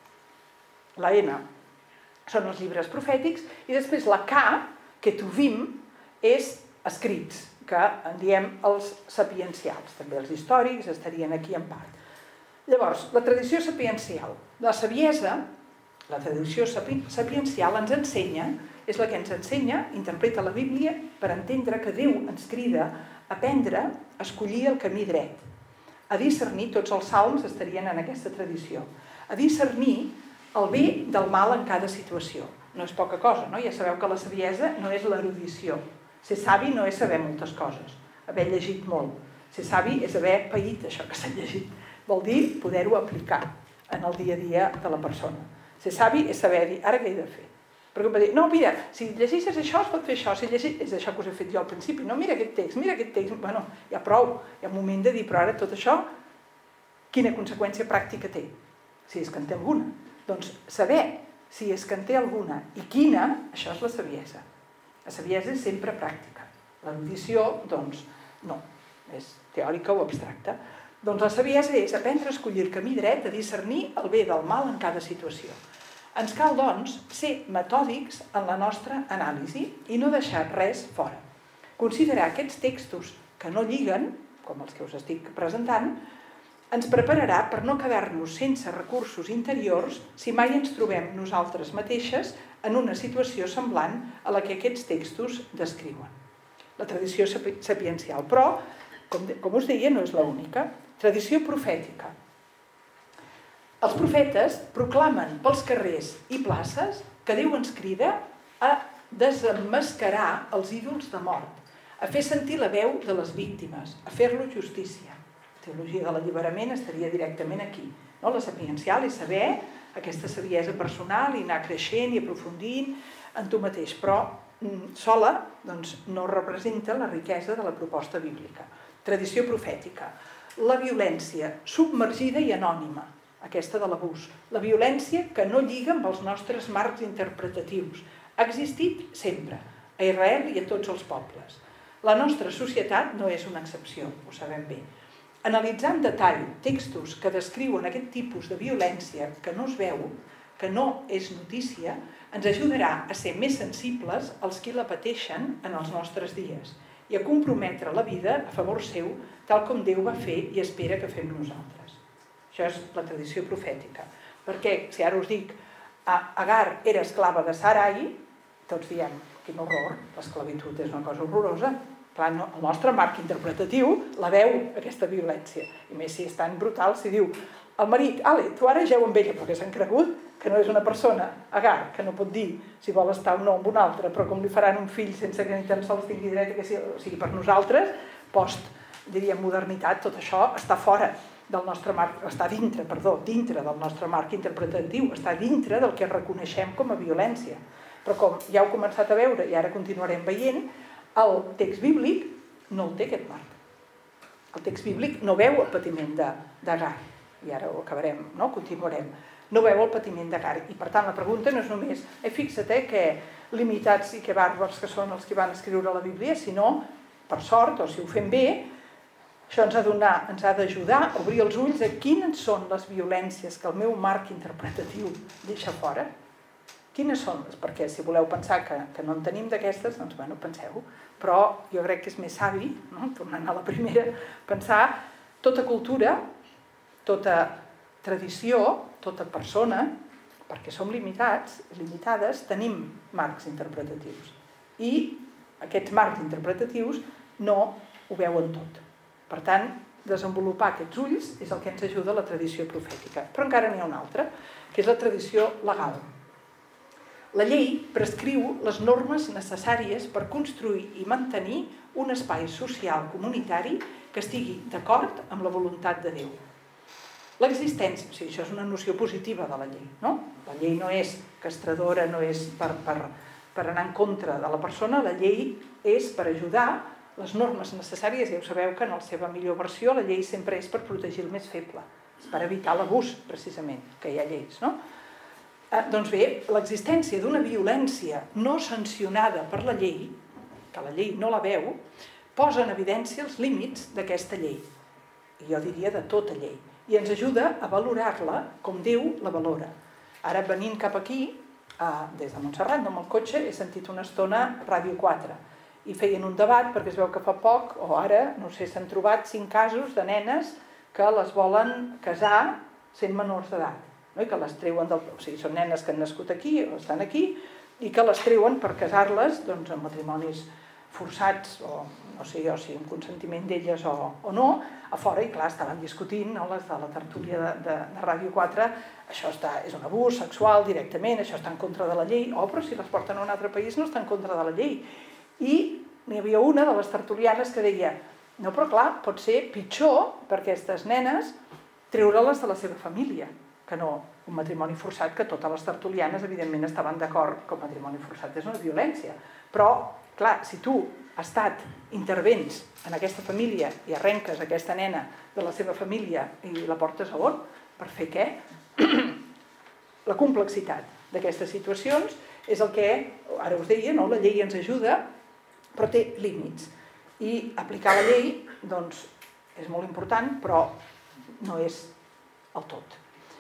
La N són els llibres profètics, i després la K, Ketuvim, és escrits, que en diem els sapiencials. També els històrics estarien aquí en part. Llavors, la tradició sapiencial. La saviesa, la tradició sapiencial ens ensenya, és la que ens ensenya, interpreta la Bíblia per entendre que Déu ens crida a aprendre a escollir el camí dret, a discernir, tots els salms estarien en aquesta tradició, a discernir el bé del mal en cada situació. No és poca cosa, no? Ja sabeu que la saviesa no és l'erudició. Ser savi no és saber moltes coses, haver llegit molt. Ser savi és haver paït això que s'ha llegit. Vol dir poder-ho aplicar en el dia a dia de la persona. Ser savi és saber dir, ara què he de fer? Perquè em va dir, no, mira, si llegeixes això es pot fer això, si llegeixes... És això que us he fet jo al principi, no, mira aquest text, bueno, ja prou, hi ha un moment de dir, però ara tot això, quina conseqüència pràctica té? Si és que en té alguna. Doncs saber si és que en té alguna i quina, això és la saviesa. La saviesa és sempre pràctica. L'erudició, doncs, no, és teòrica o abstracta. Doncs la saviesa és aprendre a escollir el camí dret, a discernir el bé del mal en cada situació. Ens cal, doncs, ser metòdics en la nostra anàlisi i no deixar res fora. Considerar aquests textos que no lliguen, com els que us estic presentant, ens prepararà per no quedar-nos sense recursos interiors si mai ens trobem nosaltres mateixes en una situació semblant a la que aquests textos descriuen. La tradició sapiencial, però, com us deia, no és l'única. Tradició profètica. Els profetes proclamen pels carrers i places que Déu ens crida a desemmascarar els ídols de mort, a fer sentir la veu de les víctimes, a fer-lo justícia. La teologia de l'alliberament estaria directament aquí. La sapiencial és saber aquesta saviesa personal i anar creixent i aprofundint en tu mateix, però sola no representa la riquesa de la proposta bíblica. Tradició profètica. La violència submergida i anònima, aquesta de l'abús. La violència que no lliga amb els nostres marcs interpretatius. Ha existit sempre, a Israel i a tots els pobles. La nostra societat no és una excepció, ho sabem bé. Analitzar en detall textos que descriuen aquest tipus de violència que no es veu, que no és notícia, ens ajudarà a ser més sensibles als qui la pateixen en els nostres dies i a comprometre la vida a favor seu, tal com Déu va fer i espera que fem nosaltres. Això és la tradició profètica. Perquè, si ara us dic, Agar era esclava de Sarai, tots diem, quin horror, l'esclavitud és una cosa horrorosa. Clar, el nostre marc interpretatiu la veu, aquesta violència. I més si és tan brutal, si diu, el marit, tu ara jeu amb ella, perquè s'han cregut que no és una persona, Agar, que no pot dir si vol estar o no amb un altre, però com li faran un fill sense que ni tan sols tingui dret, o sigui, per nosaltres, diríem, modernitat, tot això està fora del nostre marc, està dintre del nostre marc interpretatiu, està dintre del que reconeixem com a violència. Però com ja heu començat a veure i ara continuarem veient, el text bíblic no el té aquest marc. El text bíblic no veu el patiment d'Agar, i ara ho acabarem, no? Continuarem. No veu el patiment d'Agar. I per tant la pregunta no és només, fixa't que limitats i que bàrbars que són els que van escriure la Bíblia, sinó, per sort, o si ho fem bé, això ens ha d'ajudar a obrir els ulls a quines són les violències que el meu marc interpretatiu deixa fora. Quines són? Perquè si voleu pensar que no en tenim d'aquestes, doncs bueno, penseu. Però jo crec que és més savi, no? Tornant a la primera, pensar tota cultura, tota tradició, tota persona, perquè som limitades, tenim marcs interpretatius. I aquests marcs interpretatius no ho veuen tot. Per tant, desenvolupar aquests ulls és el que ens ajuda la tradició profètica. Però encara n'hi ha una altra, que és la tradició legal. La llei prescriu les normes necessàries per construir i mantenir un espai social comunitari que estigui d'acord amb la voluntat de Déu. L'existència, o sigui, això és una noció positiva de la llei, no? La llei no és castradora, no és per anar en contra de la persona, la llei és per ajudar les normes necessàries. Ja ho sabeu que en la seva millor versió la llei sempre és per protegir el més feble, és per evitar l'abús, precisament, que hi ha lleis, no? Doncs bé, l'existència d'una violència no sancionada per la llei, que la llei no la veu, posa en evidència els límits d'aquesta llei. I jo diria de tota llei. I ens ajuda a valorar-la com Déu la valora. Ara, venint cap aquí, des de Montserrat, amb el cotxe, he sentit una estona Ràdio 4 i feien un debat perquè es veu que fa poc, o ara, no sé, s'han trobat 5 casos de nenes que les volen casar sent menors d'edat, no? I que les treuen o sigui, són nenes que han nascut aquí o estan aquí i que les treuen per casar-les doncs, en matrimonis forçats o no sé jo si amb consentiment d'elles o no, a fora, i clar, estaven discutint, no, les de la tertúlia de Ràdio 4, això és un abús sexual directament, això està en contra de la llei, però si les porten a un altre país no està en contra de la llei. I n'hi havia una de les tertulianes que deia, no, però clar, pot ser pitjor per aquestes nenes treure-les de la seva família, que no un matrimoni forçat, que totes les tertulianes evidentment estaven d'acord que el matrimoni forçat és una violència. Però, clar, si tu intervens en aquesta família i arrenques aquesta nena de la seva família i la portes a on? Per fer què? La complexitat d'aquestes situacions és el que, ara us deia, no? La llei ens ajuda, però té límits. I aplicar la llei, doncs, és molt important, però no és el tot.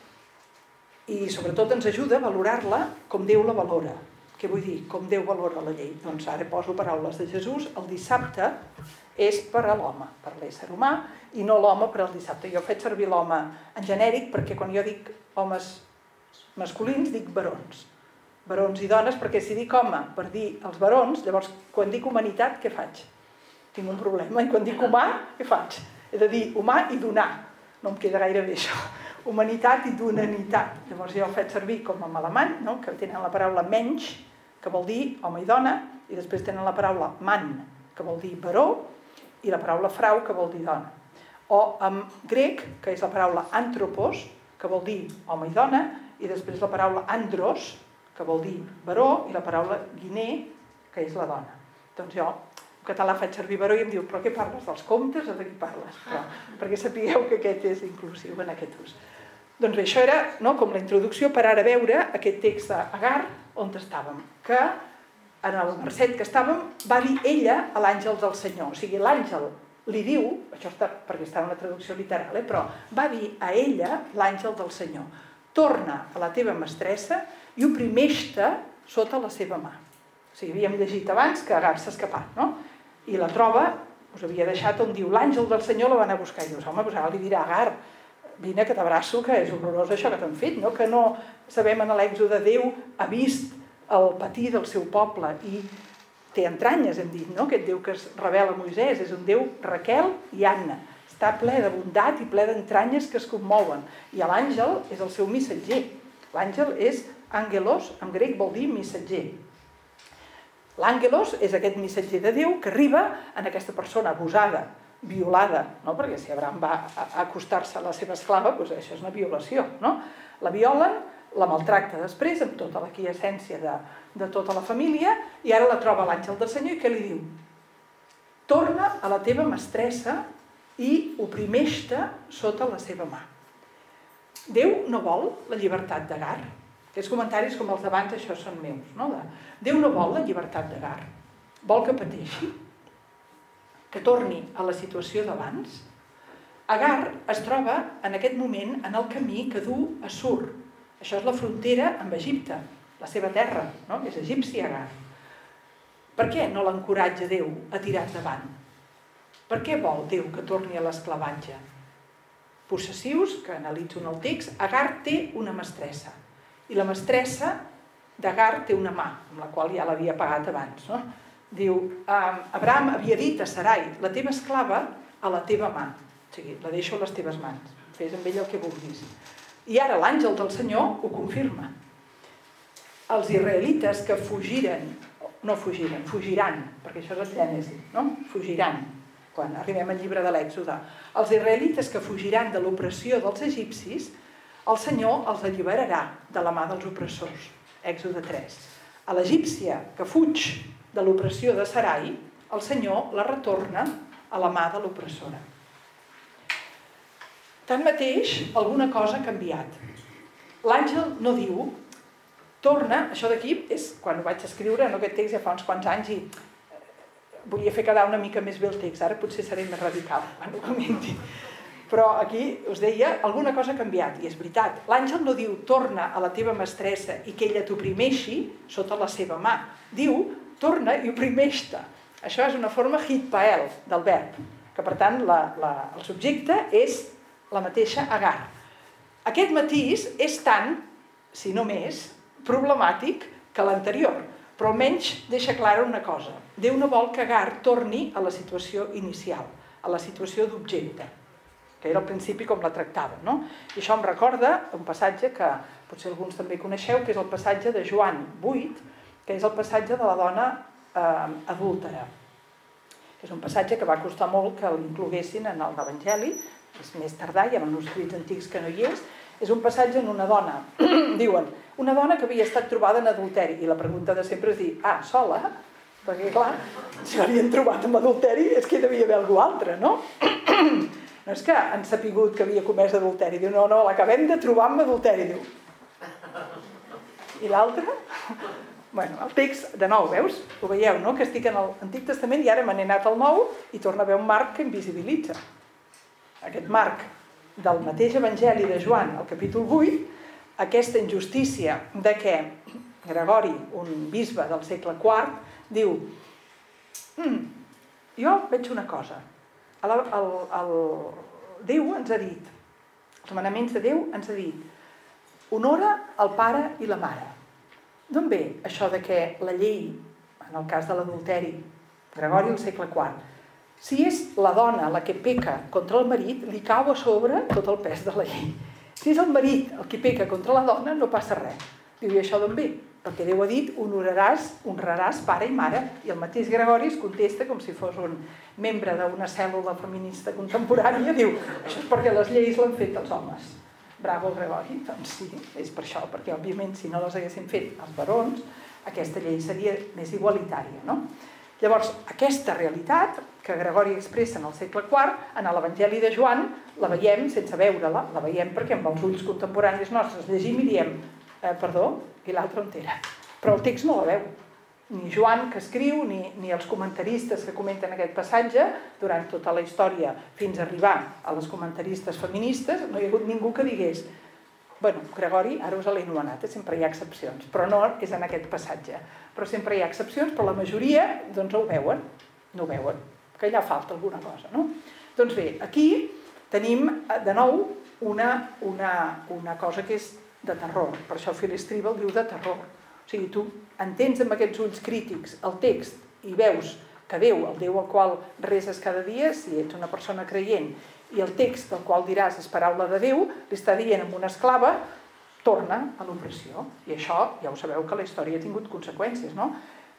I sobretot ens ajuda a valorar-la com Déu la valora. Què vull dir? Com Déu valora la llei? Doncs ara poso paraules de Jesús. El dissabte és per a l'home, per l'ésser humà, i no l'home per al dissabte. Jo faig servir l'home en genèric perquè quan jo dic homes masculins dic barons. Barons i dones, perquè si dic home per dir els barons, llavors quan dic humanitat, què faig? Tinc un problema. I quan dic humà, què faig? He de dir humà i donar. No em queda gaire bé això. Humanitat i donanitat. Llavors jo ho faig servir com en alemany, no? Que tenen la paraula mensch, que vol dir home i dona, i després tenen la paraula man, que vol dir baró, i la paraula frau, que vol dir dona. O en grec, que és la paraula anthropos, que vol dir home i dona, i després la paraula andros, que vol dir baró, i la paraula guiné, que és la dona. Doncs jo en català faig servir baró i em diu, però què parles, dels comptes o de qui parles? Però, perquè sapigueu que aquest és inclusiu en aquest ús. Doncs bé, això era com la introducció per ara veure aquest text d'Agar on estàvem, que en el verset que estàvem va dir ella a l'àngel del Senyor. O sigui, l'àngel li diu, això està perquè està en una traducció literal, però va dir a ella l'àngel del Senyor, torna a la teva mestressa i oprimeix-te sota la seva mà. O sigui, havíem llegit abans que Agar s'ha escapat, no? I la troba, us havia deixat on diu l'àngel del Senyor la va anar a buscar i dius, home, doncs ara li dirà a Agar, vine que t'abraço, que és horrorós això que t'han fet, no? Que no sabem en l'Èxode Déu ha vist el patir del seu poble i té entranyes, hem dit, no? Aquest Déu que es revela a Moisès és un Déu Raquel i Anna, està ple de bondat i ple d'entranyes que es commouen, i l'àngel és el seu missatger. L'àngel és àngelos, en grec vol dir missatger. L'àngelos és aquest missatger de Déu que arriba en aquesta persona abusada violada, no? Perquè si Abraham va acostar-se a la seva esclava, doncs això és una violació, no? La violen, la maltracta després amb tota la quiescència de tota la família i ara la troba l'àngel del Senyor i què li diu? Torna a la teva mestressa i oprimeix-te sota la seva mà. Déu no vol la llibertat d'Agar. Aquests comentaris com els d'abans, això són meus, no? Déu no vol la llibertat d'Agar. Vol que pateixi, que torni a la situació d'abans. Agar es troba en aquest moment en el camí que du a Sur. Això és la frontera amb Egipte, la seva terra, no? És egipci Agar. Per què no l'encoratja Déu a tirar endavant? Per què vol Déu que torni a l'esclavatge? Possessius, que analitzo en el text, Agar té una mestressa. I la mestressa d'Agar té una mà, amb la qual ja l'havia pagat abans, no? Diu, Abraham havia dit a Sarai, la teva esclava a la teva mà. O sigui, la deixo a les teves mans, fes amb ella el que vulguis. I ara l'àngel del Senyor ho confirma. Els israelites que fugiran, perquè això és el Gènesi, no? Fugiran, quan arribem al llibre de l'Èxode. Els israelites que fugiran de l'opressió dels egipcis, el Senyor els alliberarà de la mà dels opressors. Èxode 3. A l'egípcia que fuig de l'opressió de Sarai, el Senyor la retorna a la mà de l'opressora. Tanmateix, alguna cosa ha canviat. L'àngel no diu, torna, això d'aquí és quan ho vaig escriure, no, aquest text ja fa uns quants anys i volia fer quedar una mica més bé el text, ara potser seré més radical quan ho comenti. Però aquí us deia, alguna cosa ha canviat, i és veritat. L'àngel no diu, torna a la teva mestressa i que ella t'oprimeixi sota la seva mà. Diu, torna i oprimeix-te. Això és una forma hitpael del verb, que per tant el subjecte és la mateixa Agar. Aquest matís és tan, si no més, problemàtic que l'anterior, però almenys deixa clara una cosa. Déu no vol que Agar torni a la situació inicial, a la situació d'objecte, que era al principi com la tractava, no? I això em recorda un passatge que potser alguns també coneixeu, que és el passatge de Joan 8, que és el passatge de la dona adúltera. És un passatge que va costar molt que l'incloguessin en l'Evangeli, és més tardà, hi ha manuscrits antics que no hi és. És un passatge en una dona, diuen, una dona que havia estat trobada en adulteri, i la pregunta de sempre és dir, sola? Perquè clar, si l'havien trobat en adulteri és que hi devia haver algú altre, no? No és que han sapigut que havia comès adulteri, diu, no, l'acabem de trobar en adulteri, diu. I l'altre? Bueno, el text, de nou, veus? Ho veieu, no? Que estic en l'Antic Testament i ara me n'he anat al Nou i torna a haver un marc que invisibilitza. Aquest marc del mateix Evangeli de Joan, al capítol 8, aquesta injustícia de que Gregori, un bisbe del segle IV, diu, jo veig una cosa, Déu ens ha dit, els manaments de Déu ens ha dit, honora el pare i la mare. D'on ve això de que la llei, en el cas de l'adulteri, Gregori al segle IV, si és la dona la que peca contra el marit, li cau a sobre tot el pes de la llei. Si és el marit el que peca contra la dona, no passa res. Diu, i això d'on ve? Perquè Déu ha dit, honraràs pare i mare, i el mateix Gregori es contesta com si fos un membre d'una cèl·lula feminista contemporània, diu, això és perquè les lleis l'han fet els homes. Bravo, Gregori. Doncs sí, és per això, perquè òbviament si no les haguessin fet els barons, aquesta llei seria més igualitària, no? Llavors, aquesta realitat que Gregori expressa en el segle IV, en l'Evangeli de Joan, la veiem sense veure-la, la veiem perquè amb els ulls contemporanis nostres llegim i diem, perdó, i l'altre on era. Però el text no la veu. Ni Joan que escriu, ni els comentaristes que comenten aquest passatge, durant tota la història, fins a arribar a les comentaristes feministes, no hi ha hagut ningú que digués, bueno, Gregori, ara us l'he anomenat, sempre hi ha excepcions, però no és en aquest passatge. Però sempre hi ha excepcions, però la majoria, doncs ho veuen, no ho veuen, que allà falta alguna cosa, no? Doncs bé, aquí tenim de nou una cosa que és de terror, per això Filistrib el diu de terror. O sigui, tu entens amb aquests ulls crítics el text i veus que Déu, el Déu al qual reses cada dia, si ets una persona creient, i el text del qual diràs és paraula de Déu, li està dient amb una esclava, torna a l'opressió. I això, ja ho sabeu que la història ha tingut conseqüències, no?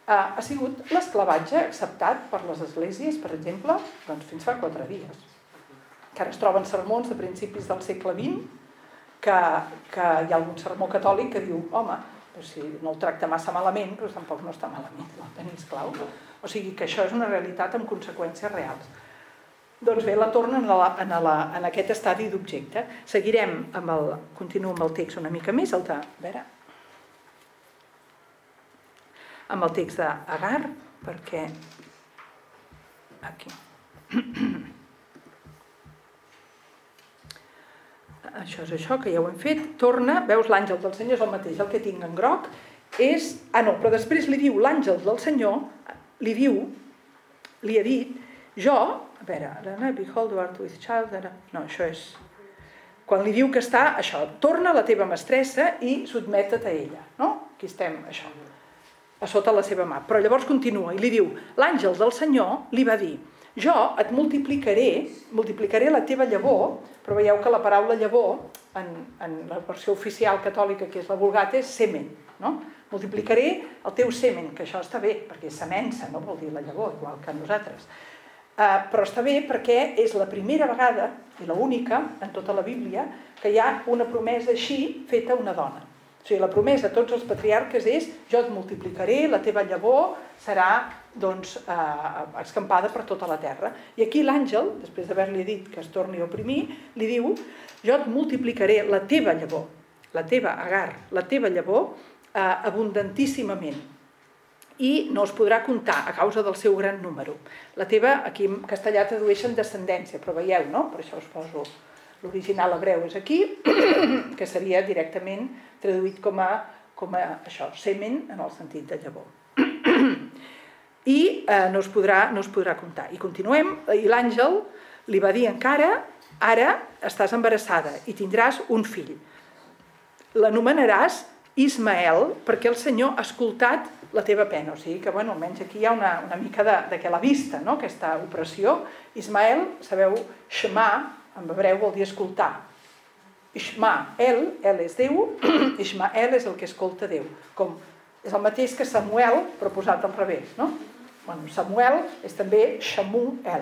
ha sigut l'esclavatge acceptat per les esglésies, per exemple, doncs fins fa 4 dies. Que ara es troben sermons de principis del segle XX que hi ha algun sermó catòlic que diu home, si no el tracta massa malament, però tampoc no està malament, no tenir esclaus. O sigui que això és una realitat amb conseqüències reals. Doncs bé, la torna en aquest estadi d'objecte. Seguirem continuo amb el text una mica més, amb el text d'Agar, perquè aquí això és això, que ja ho hem fet. Torna, veus, l'àngel del Senyor és el mateix, el que tinc en groc és... però després li diu l'àngel del Senyor, li ha dit, jo, a veure, behold, thou art with child, no, això és... Quan li diu que està, això, torna la teva mestressa i sotmet-te a ella, no? Aquí estem, això, a sota la seva mà. Però llavors continua i li diu, l'àngel del Senyor li va dir, jo et multiplicaré la teva llavor, però veieu que la paraula llavor, en la versió oficial catòlica, que és la Vulgata, és semen, no? Multiplicaré el teu semen, que això està bé, perquè és semença, no vol dir la llavor, igual que nosaltres. Però està bé perquè és la primera vegada, i l'única, en tota la Bíblia, que hi ha una promesa així feta a una dona. O sigui, la promesa a tots els patriarques és jo et multiplicaré, la teva llavor serà escampada per tota la terra. I aquí l'àngel, després d'haver-li dit que es torni a oprimir, li diu jo et multiplicaré la teva llavor, la teva Agar, la teva llavor abundantíssimament. I no es podrà comptar a causa del seu gran número. La teva, aquí en castellà tradueixen descendència, però veieu, no? Per això us poso l'original hebreu és aquí, que seria directament traduït com a això, semen en el sentit de llavor. I no es podrà comptar. I continuem, i l'àngel li va dir encara, ara estàs embarassada i tindràs un fill. L'anomenaràs Ismael perquè el Senyor ha escoltat la teva pena. O sigui que, almenys aquí hi ha una mica de que l'ha vista, no? Aquesta opressió. Ismael, sabeu, Shema, en hebreu vol dir escoltar. Ishmael, el és Déu, Ishmael és el que escolta Déu. És el mateix que Samuel, però posat al revés, no? Samuel és també Shamuel.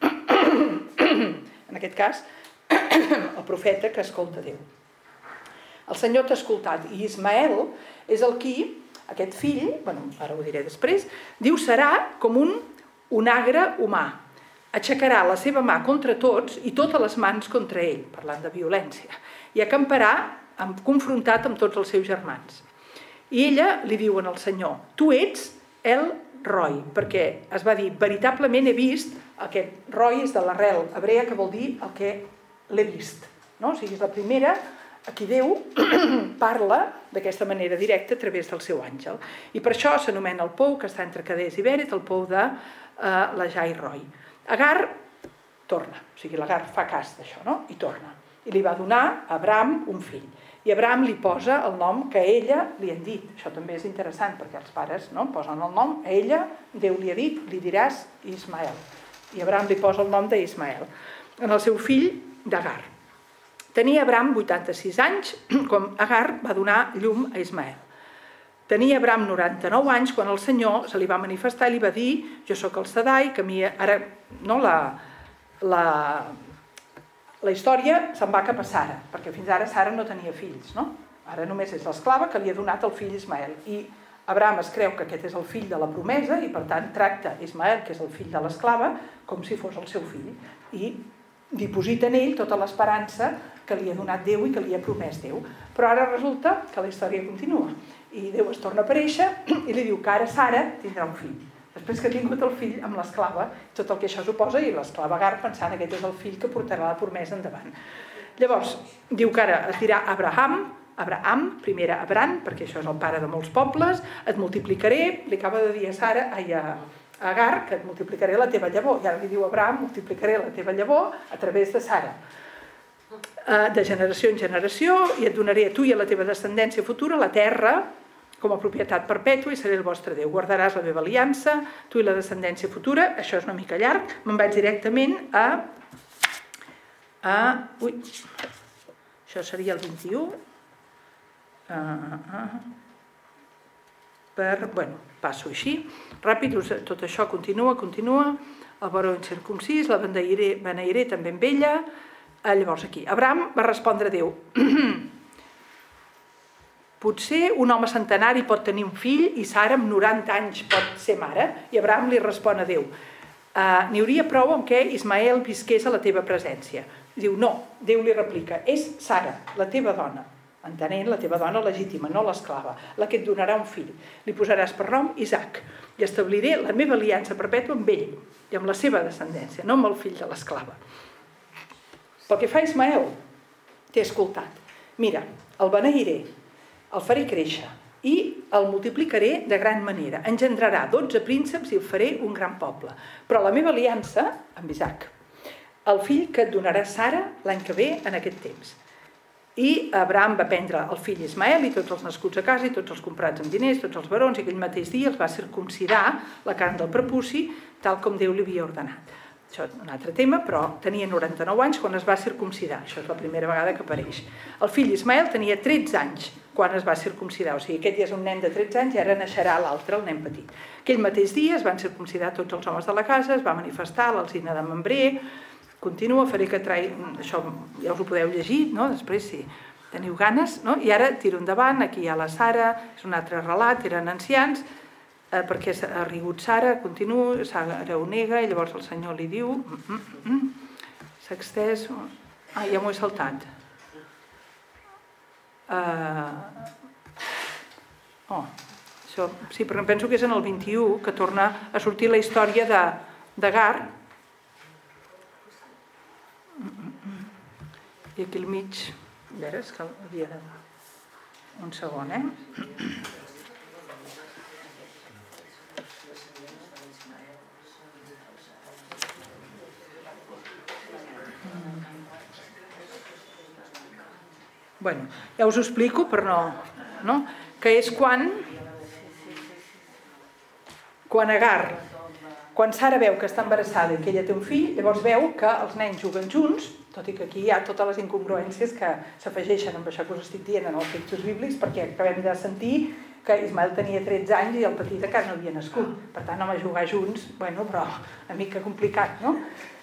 En aquest cas, el profeta que escolta Déu. El Senyor t'ha escoltat. I Ismael és el qui, aquest fill, ara ho diré després, diu serà com un onagre humà. Aixecarà la seva mà contra tots i totes les mans contra ell, parlant de violència, i acamparà confrontat amb tots els seus germans. I ella li diu al Senyor, tu ets el Roi, perquè es va dir, veritablement he vist, aquest Roi és de l'arrel hebrea que vol dir el que l'he vist. O sigui, és la primera a qui Déu parla d'aquesta manera directa a través del seu àngel. I per això s'anomena el pou que està entre Cades i Beret, el pou de la Jai Roi. Agar torna, o sigui, l'Agar fa cas d'això, no? I torna. I li va donar a Abram un fill. I Abram li posa el nom que a ella li han dit. Això també és interessant, perquè els pares posen el nom a ella, Déu li ha dit, li diràs Ismael. I Abram li posa el nom d'Ismael. En el seu fill d'Agar. Tenia Abram 86 anys, quan Agar va donar llum a Ismael. Tenia Abram 99 anys quan el Senyor se li va manifestar i li va dir jo sóc el Sadai, que a mi ara la història se'n va cap a Sara, perquè fins ara Sara no tenia fills, no? Ara només és l'esclava que li ha donat el fill Ismael. I Abram es creu que aquest és el fill de la promesa i per tant tracta Ismael, que és el fill de l'esclava, com si fos el seu fill. I diposita en ell tota l'esperança que li ha donat Déu i que li ha promès Déu. Però ara resulta que la història continua. I Déu es torna a aparèixer i li diu que ara Sara tindrà un fill. Després que ha tingut el fill amb l'esclava, tot el que això suposa, i l'esclava Agar pensant que aquest és el fill que portarà la promesa endavant. Llavors, diu que ara es dirà Abraham, primera Abram, perquè això és el pare de molts pobles, et multiplicaré, li acaba de dir a Agar que et multiplicaré la teva llavor, i ara li diu a Abraham, multiplicaré la teva llavor a través de Sara. De generació en generació, i et donaré a tu i a la teva descendència futura la terra com a propietat perpètua i seré el vostre Déu. Guardaràs la meva aliança, tu i la descendència futura. Això és una mica llarg. Me'n vaig directament això seria el 21. passo així, ràpid, tot això continua, el baró incircumcís, la beneiré també amb ella, llavors aquí, Abraham va respondre a Déu, potser un home centenari pot tenir un fill i Sara amb 90 anys pot ser mare, i Abraham li respon a Déu, n'hi hauria prou amb què Ismael visqués a la teva presència. Diu, no, Déu li replica, és Sara, la teva dona, entenent la teva dona legítima, no l'esclava, la que et donarà un fill. Li posaràs per nom Isaac i establiré la meva aliança perpètua amb ell i amb la seva descendència, no amb el fill de l'esclava. Pel que fa a Ismael, t'he escoltat. Mira, el beneiré, el faré créixer i el multiplicaré de gran manera. Engendrarà 12 prínceps i el faré un gran poble. Però la meva aliança amb Isaac, el fill que et donarà Sara l'any que ve en aquest temps. I Abraham va prendre el fill Ismael i tots els nascuts a casa i tots els comprats amb diners, tots els barons, i aquell mateix dia els va circumcidar la carn del prepuci, tal com Déu li havia ordenat. Això és un altre tema, però tenia 99 anys quan es va circumcidar. Això és la primera vegada que apareix. El fill Ismael tenia 13 anys quan es va circumcidar, o sigui, aquest ja és un nen de 13 anys i ara naixerà l'altre, el nen petit. Aquell mateix dia es van circumcidar tots els homes de la casa, es va manifestar l'alzina de Mambré. Continua, faré que això ja us ho podeu llegir, no? Després si teniu ganes, no? I ara tiro endavant, aquí hi ha la Sara, és un altre relat, eren ancians, perquè ha rigut Sara, continua, Sara ho nega, i llavors el Senyor li diu, s'ha extès, ja m'ho he saltat. Sí, però penso que és en el 21 que torna a sortir la història d'Agar, i aquí al mig, a veure, és que havia de... Un segon, Bueno, ja us ho explico, però no? Que és quan Agar, quan Sara veu que està embarassada i que ella té un fill, llavors veu que els nens juguen junts, tot i que aquí hi ha totes les incongruències que s'afegeixen amb això que us estic dient en els textos bíblics, perquè acabem de sentir que Ismael tenia 13 anys i el petit encara no havia nascut. Per tant, home, jugar junts, bueno, però una mica complicat, no?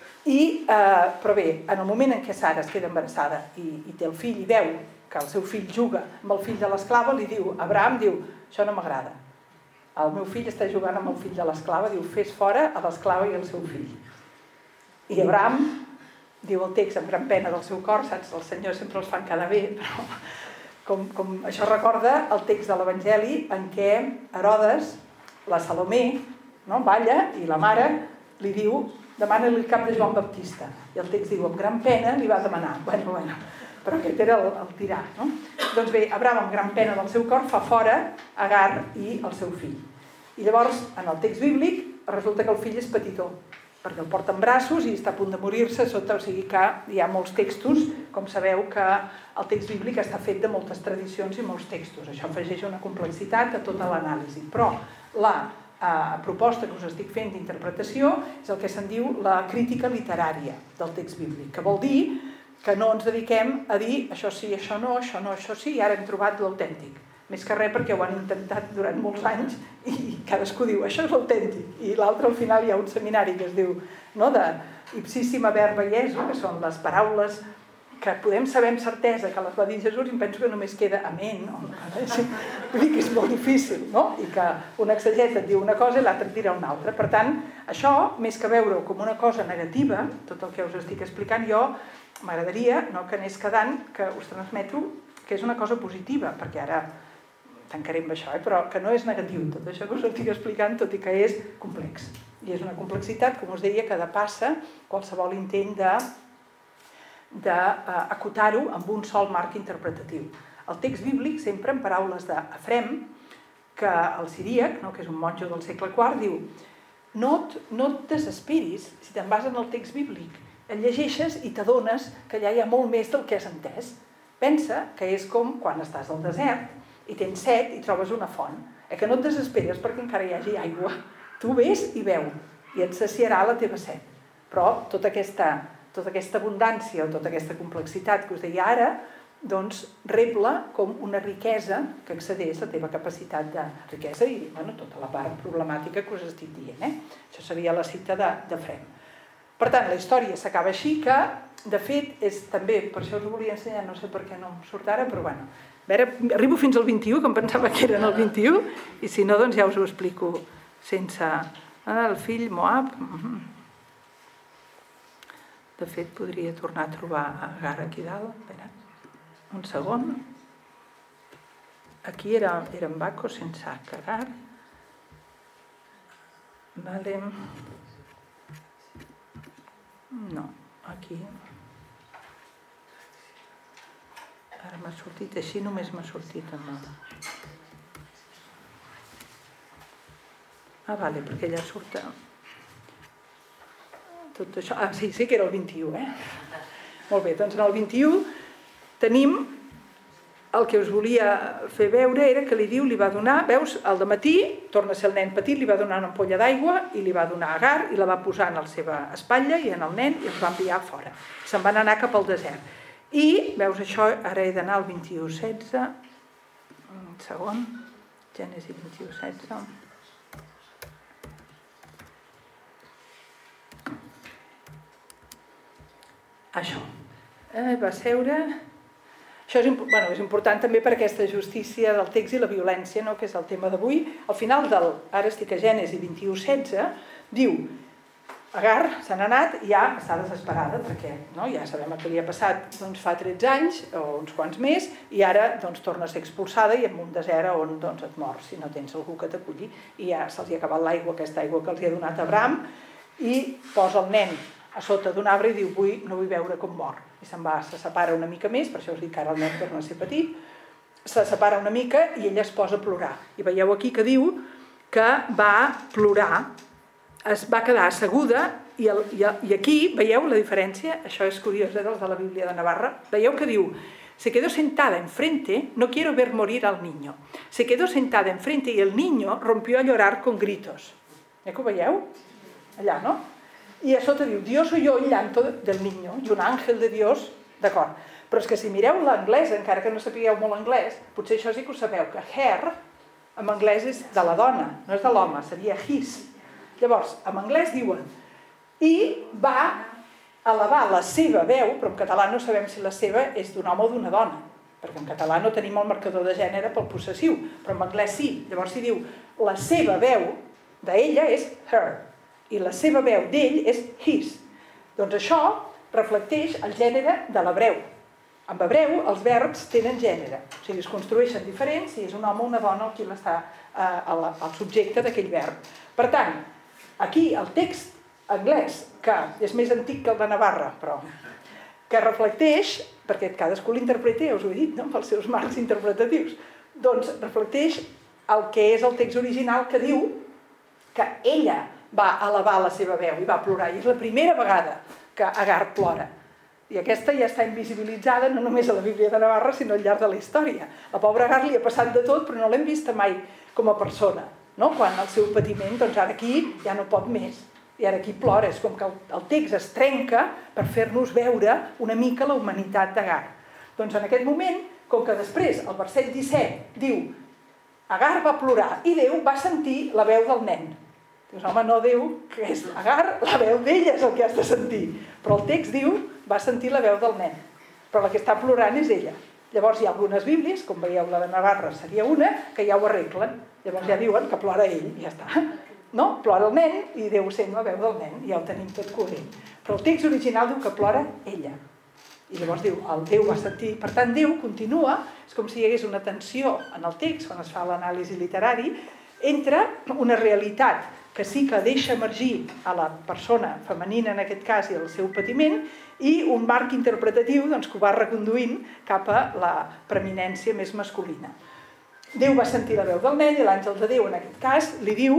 Però bé, en el moment en què Sara es queda embarassada i té el fill i veu que el seu fill juga amb el fill de l'esclava, li diu, Abraham diu, això no m'agrada. El meu fill està jugant amb el fill de l'esclava, diu, fes fora a l'esclava i el seu fill. I Abraham, diu el text amb gran pena del seu cor, saps, el Senyor sempre els fan quedar bé, però com això recorda el text de l'Evangeli en què Herodes, la Salomé, no, balla i la mare li diu, demana-li el cap de Joan Baptista. I el text diu, amb gran pena li va demanar. Bueno, però aquest era el tirà, no? Doncs bé, Abraham, amb gran pena del seu cor, fa fora Agar i el seu fill. I llavors, en el text bíblic, resulta que el fill és petitó, perquè el porta en braços i està a punt de morir-se sota, o sigui que hi ha molts textos, com sabeu que el text bíblic està fet de moltes tradicions i molts textos. Això afegeix una complexitat a tota l'anàlisi. Però la proposta que us estic fent d'interpretació és el que se'n diu la crítica literària del text bíblic, que vol dir que no ens dediquem a dir això sí, això no, això sí, i ara hem trobat l'autèntic. Més que res perquè ho han intentat durant molts anys i cadascú diu això és l'autèntic. I l'altre al final hi ha un seminari que es diu de ipsissima verba Iesu, que són les paraules que podem saber amb certesa que les va dir Jesús i em penso que només queda amén. Vull dir que és molt difícil, no? I que un exegeta et diu una cosa i l'altre et dirà una altra. Per tant, això, més que veure-ho com una cosa negativa, tot el que us estic explicant, jo m'agradaria que anés quedant, que us transmeto que és una cosa positiva, perquè ara tancaré amb això, però que no és negatiu tot això que us estic explicant, tot i que és complex. I és una complexitat, com us deia, que depassa qualsevol intent d'acotar-ho amb un sol marc interpretatiu. El text bíblic, sempre en paraules d'Efrem, que el siríac, que és un monjo del segle IV, diu no et desesperis si te'n vas en el text bíblic. El llegeixes i t'adones que allà hi ha molt més del que has entès. Pensa que és com quan estàs al desert i tens set i trobes una font. Que no et desesperes perquè encara hi hagi aigua. Tu ves i beu i et saciarà la teva set. Però tota aquesta abundància o tota aquesta complexitat que us deia ara doncs rep-la com una riquesa que excedeix la teva capacitat de riquesa i tota la part problemàtica que us estic dient. Això seria la cita de Frem. Per tant, la història s'acaba així, que de fet és també, per això us ho volia ensenyar, no sé per què no em surt ara, però bueno, arribo fins al 21, que em pensava que eren el 21, i si no, doncs ja us ho explico sense... El fill Moab... De fet, podria tornar a trobar Agar aquí dalt. Espera, un segon. Aquí era en Baco sense Agar. Vale. No, aquí... Ara m'ha sortit així, només m'ha sortit amb el... Vale, perquè ja surt... Tot això... Sí que era el 21, Molt bé, doncs en el 21 tenim el que us volia fer veure era que li diu, li va donar, veus, al dematí, torna a ser el nen petit, li va donar una ampolla d'aigua i li va donar Agar i la va posar en la seva espatlla i en el nen i els va enviar fora. Se'n van anar cap al desert. I, veus, això, ara he d'anar al 21:16, un segon, Gènesi 21:16... Això, va seure... Això és important també per aquesta justícia del text i la violència, que és el tema d'avui. Al final ara estic a Gènesi 21:16, diu Agar se n'ha anat i ja està desesperada perquè ja sabem el que li ha passat fa 13 anys o uns quants més i ara torna a ser expulsada i en un desert on et mors si no tens algú que t'aculli i ja se'ls ha acabat l'aigua, aquesta aigua que els ha donat Abraham i posa el nen a sota d'un arbre i diu no vull veure com mor i se separa una mica més, per això us dic que ara el nen torna a ser petit, se separa una mica i ella es posa a plorar i veieu aquí que diu que va plorar, es va quedar asseguda i aquí veieu la diferència, això és curiós dels de la Bíblia de Navarra, veieu que diu se quedó sentada enfrente, no quiero ver morir al niño, se quedó sentada enfrente y el niño rompió a llorar con gritos, que ho veieu? Allà, no? I a sota diu, Dios oyó el llanto del niño i un àngel de Dios, d'acord, però és que si mireu l'anglès, encara que no sapigueu molt anglès, potser això sí que ho sabeu, que her en anglès és de la dona, no és de l'home, seria his. Llavors, en anglès diuen, i va elevar la seva veu, però en català no sabem si la seva és d'un home o d'una dona, perquè en català no tenim el marcador de gènere pel possessiu, però en anglès sí. Llavors si diu, la seva veu d'ella és her, i la seva veu d'ell és his. Doncs això reflecteix el gènere de l'hebreu. En hebreu els verbs tenen gènere, o sigui, es construeixen diferents si és un home o una dona qui està el subjecte d'aquell verb. Per tant, aquí el text anglès, que és més antic que el de Navarra, però que reflecteix, perquè cadascú l'interpreta, ja us ho he dit, pels seus marcs interpretatius, doncs reflecteix el que és el text original que diu que ella va elevar la seva veu i va plorar. I és la primera vegada que Agar plora. I aquesta ja està invisibilitzada no només a la Bíblia de Navarra, sinó al llarg de la història. La pobra Agar li ha passat de tot, però no l'hem vista mai com a persona. Quan el seu patiment, doncs ara aquí ja no pot més. I ara aquí plora. És com que el text es trenca per fer-nos veure una mica la humanitat d'Agar. Doncs en aquest moment, com que després, el verset 17, diu Agar va plorar i Déu va sentir la veu del nen. Dius, home, no, Déu, que és Agar, la veu d'ella és el que has de sentir. Però el text diu, va sentir la veu del nen. Però la que està plorant és ella. Llavors hi ha algunes bíblies, com veieu la de Navarra seria una, que ja ho arreglen. Llavors ja diuen que plora ell i ja està. No? Plora el nen i Déu sent la veu del nen. I ja ho tenim tot coherent. Però el text original diu que plora ella. I llavors diu, el Déu va sentir. Per tant, Déu continua, és com si hi hagués una tensió en el text, quan es fa l'anàlisi literari, entre una realitat que sí que deixa emergir a la persona femenina en aquest cas i el seu patiment i un marc interpretatiu que ho va reconduint cap a la preeminència més masculina. Déu va sentir la veu del nen i l'àngel de Déu en aquest cas li diu,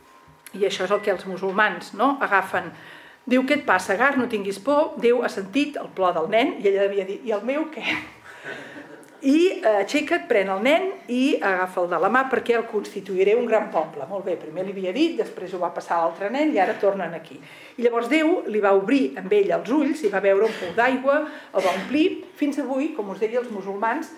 i això és el que els musulmans agafen, diu, què et passa, Agar, no tinguis por, Déu ha sentit el plor del nen i ella devia dir, i el meu què? I aixeca't, pren el nen i agafa'l de la mà perquè el constituiré un gran poble. Molt bé, primer li havia dit, després ho va passar a l'altre nen i ara tornen aquí. I llavors Déu li va obrir amb ell els ulls i va veure un pou d'aigua, el va omplir. Fins avui, com us deia, els musulmans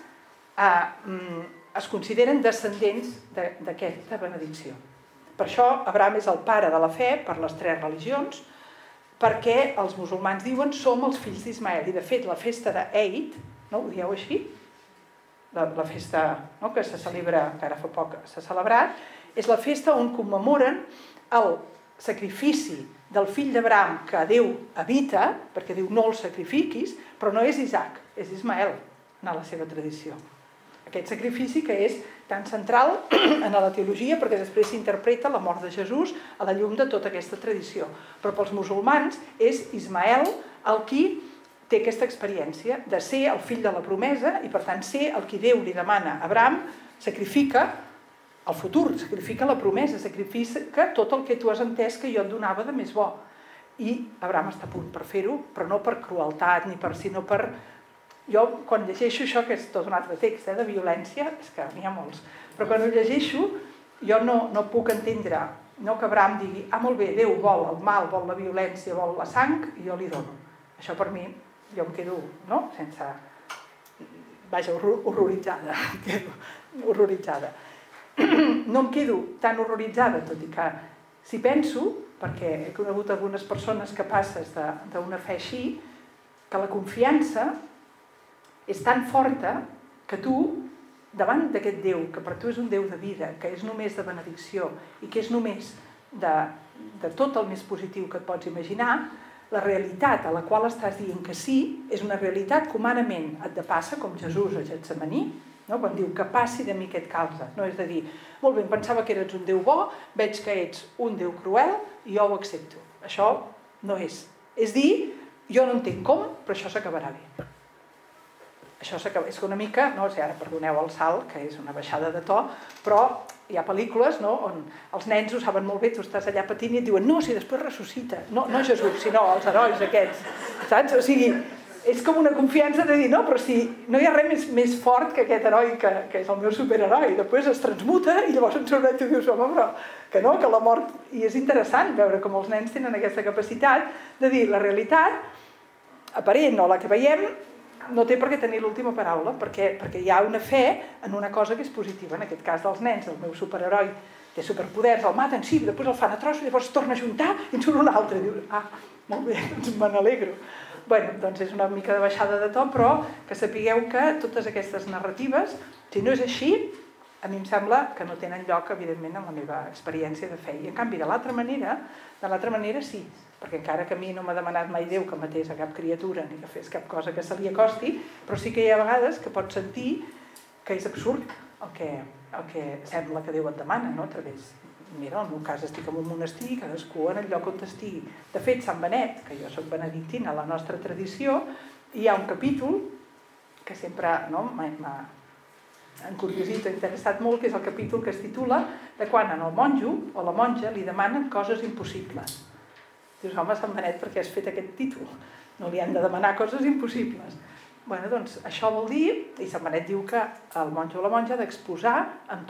es consideren descendents d'aquesta benedicció. Per això Abraham és el pare de la fe per les 3 religions, perquè els musulmans diuen som els fills d'Ismael. I de fet la festa d'Eid, no ho dieu així? La festa que se celebra, que ara fa poc s'ha celebrat, és la festa on commemoren el sacrifici del fill d'Abraham que Déu habita, perquè diu no el sacrifiquis, però no és Isaac, és Ismael, en la seva tradició. Aquest sacrifici que és tan central en la teologia perquè després s'interpreta la mort de Jesús a la llum de tota aquesta tradició. Però pels musulmans és Ismael el qui té aquesta experiència de ser el fill de la promesa i per tant ser el qui Déu li demana a Abraham, sacrifica el futur, sacrifica la promesa, sacrifica tot el que tu has entès que jo et donava de més bo. I Abraham està a punt per fer-ho, però no per crueltat, sinó per... Jo, quan llegeixo això, que és tot un altre text de violència, és que n'hi ha molts, però quan ho llegeixo jo no puc entendre que Abraham digui, molt bé, Déu vol el mal, vol la violència, vol la sang, i jo li dono. Això per mi, jo em quedo, sense... Vaja, horroritzada, horroritzada. No em quedo tan horroritzada, tot i que si penso, perquè he conegut algunes persones que passes d'una fe així, que la confiança és tan forta que tu, davant d'aquest Déu, que per tu és un Déu de vida, que és només de benedicció i que és només de tot el més positiu que et pots imaginar, la realitat a la qual estàs dient que sí és una realitat que humanament et depassa, com Jesús a Getsemaní, quan diu que passi de mi aquest calze. No és de dir, molt bé, em pensava que eres un Déu bo, veig que ets un Déu cruel i jo ho accepto. Això no és. És dir, jo no entenc com, però això s'acabarà bé. Això és una mica, ara perdoneu el salt, que és una baixada de to, però hi ha pel·lícules on els nens ho saben molt bé, tu estàs allà patint i et diuen no, si després ressuscita. No Jesús, sinó els herois aquests. Saps? O sigui, és com una confiança de dir no, però si no hi ha res més fort que aquest heroi, que és el meu superheroi, després es transmuta i llavors en surt i dius, home, però que no, que la mort... I és interessant veure com els nens tenen aquesta capacitat de dir la realitat aparent o la que veiem no té per què tenir l'última paraula, perquè hi ha una fe en una cosa que és positiva. En aquest cas dels nens, el meu superheroi té superpoders, el maten, sí, després el fan a trossos, llavors es torna a juntar i en surt un altre. I dius, molt bé, doncs me n'alegro. Bé, doncs és una mica de baixada de to, però que sapigueu que totes aquestes narratives, si no és així, a mi em sembla que no tenen lloc, evidentment, en la meva experiència de fe. I en canvi, de l'altra manera sí, perquè encara que a mi no m'ha demanat mai Déu que matés a cap criatura ni que fes cap cosa que se li acosti, però sí que hi ha vegades que pots sentir que és absurd el que sembla que Déu et demana, no? A través, mira, en el meu cas estic en un monestir, cadascú en el lloc on estigui. De fet, Sant Benet, que jo soc benedictina, a la nostra tradició, hi ha un capítol que sempre m'ha encuriosit o interessat molt, que és el capítol que es titula de quan al monjo o la monja li demanen coses impossibles. Dius, home, Sant Benet, per què has fet aquest títol? No li han de demanar coses impossibles. Bé, doncs això vol dir, i Sant Benet diu que el monjo o la monja ha d'exposar amb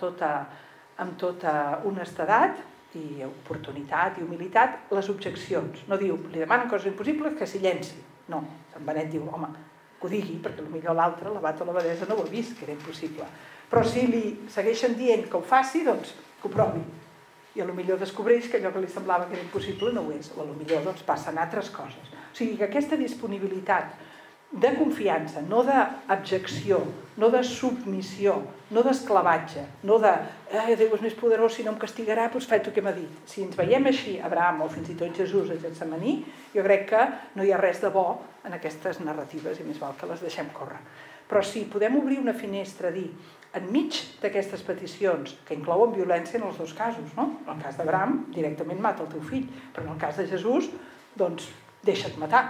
tota honestedat i oportunitat i humilitat les objeccions. No diu, li demanen coses impossibles, que s'hi llenci. No, Sant Benet diu, home, que ho digui, perquè potser l'altre, l'abat o l'abadessa, no ho ha vist, que era impossible. Però si li segueixen dient que ho faci, doncs que ho provi. I potser descobreix que allò que li semblava que era impossible no ho és, o potser doncs passen altres coses. O sigui que aquesta disponibilitat de confiança, no d'abjecció, no de submissió, no d'esclavatge, no de Déu és més poderós, si no em castigarà, doncs faig el que m'ha dit. Si ens veiem així, Abraham o fins i tot Jesús a Getsemaní, jo crec que no hi ha res de bo en aquestes narratives i més val que les deixem córrer. Però sí, podem obrir una finestra a dir, enmig d'aquestes peticions, que inclouen violència en els dos casos, no? En el cas d'Abraham, directament mata el teu fill, però en el cas de Jesús, doncs, deixa't matar.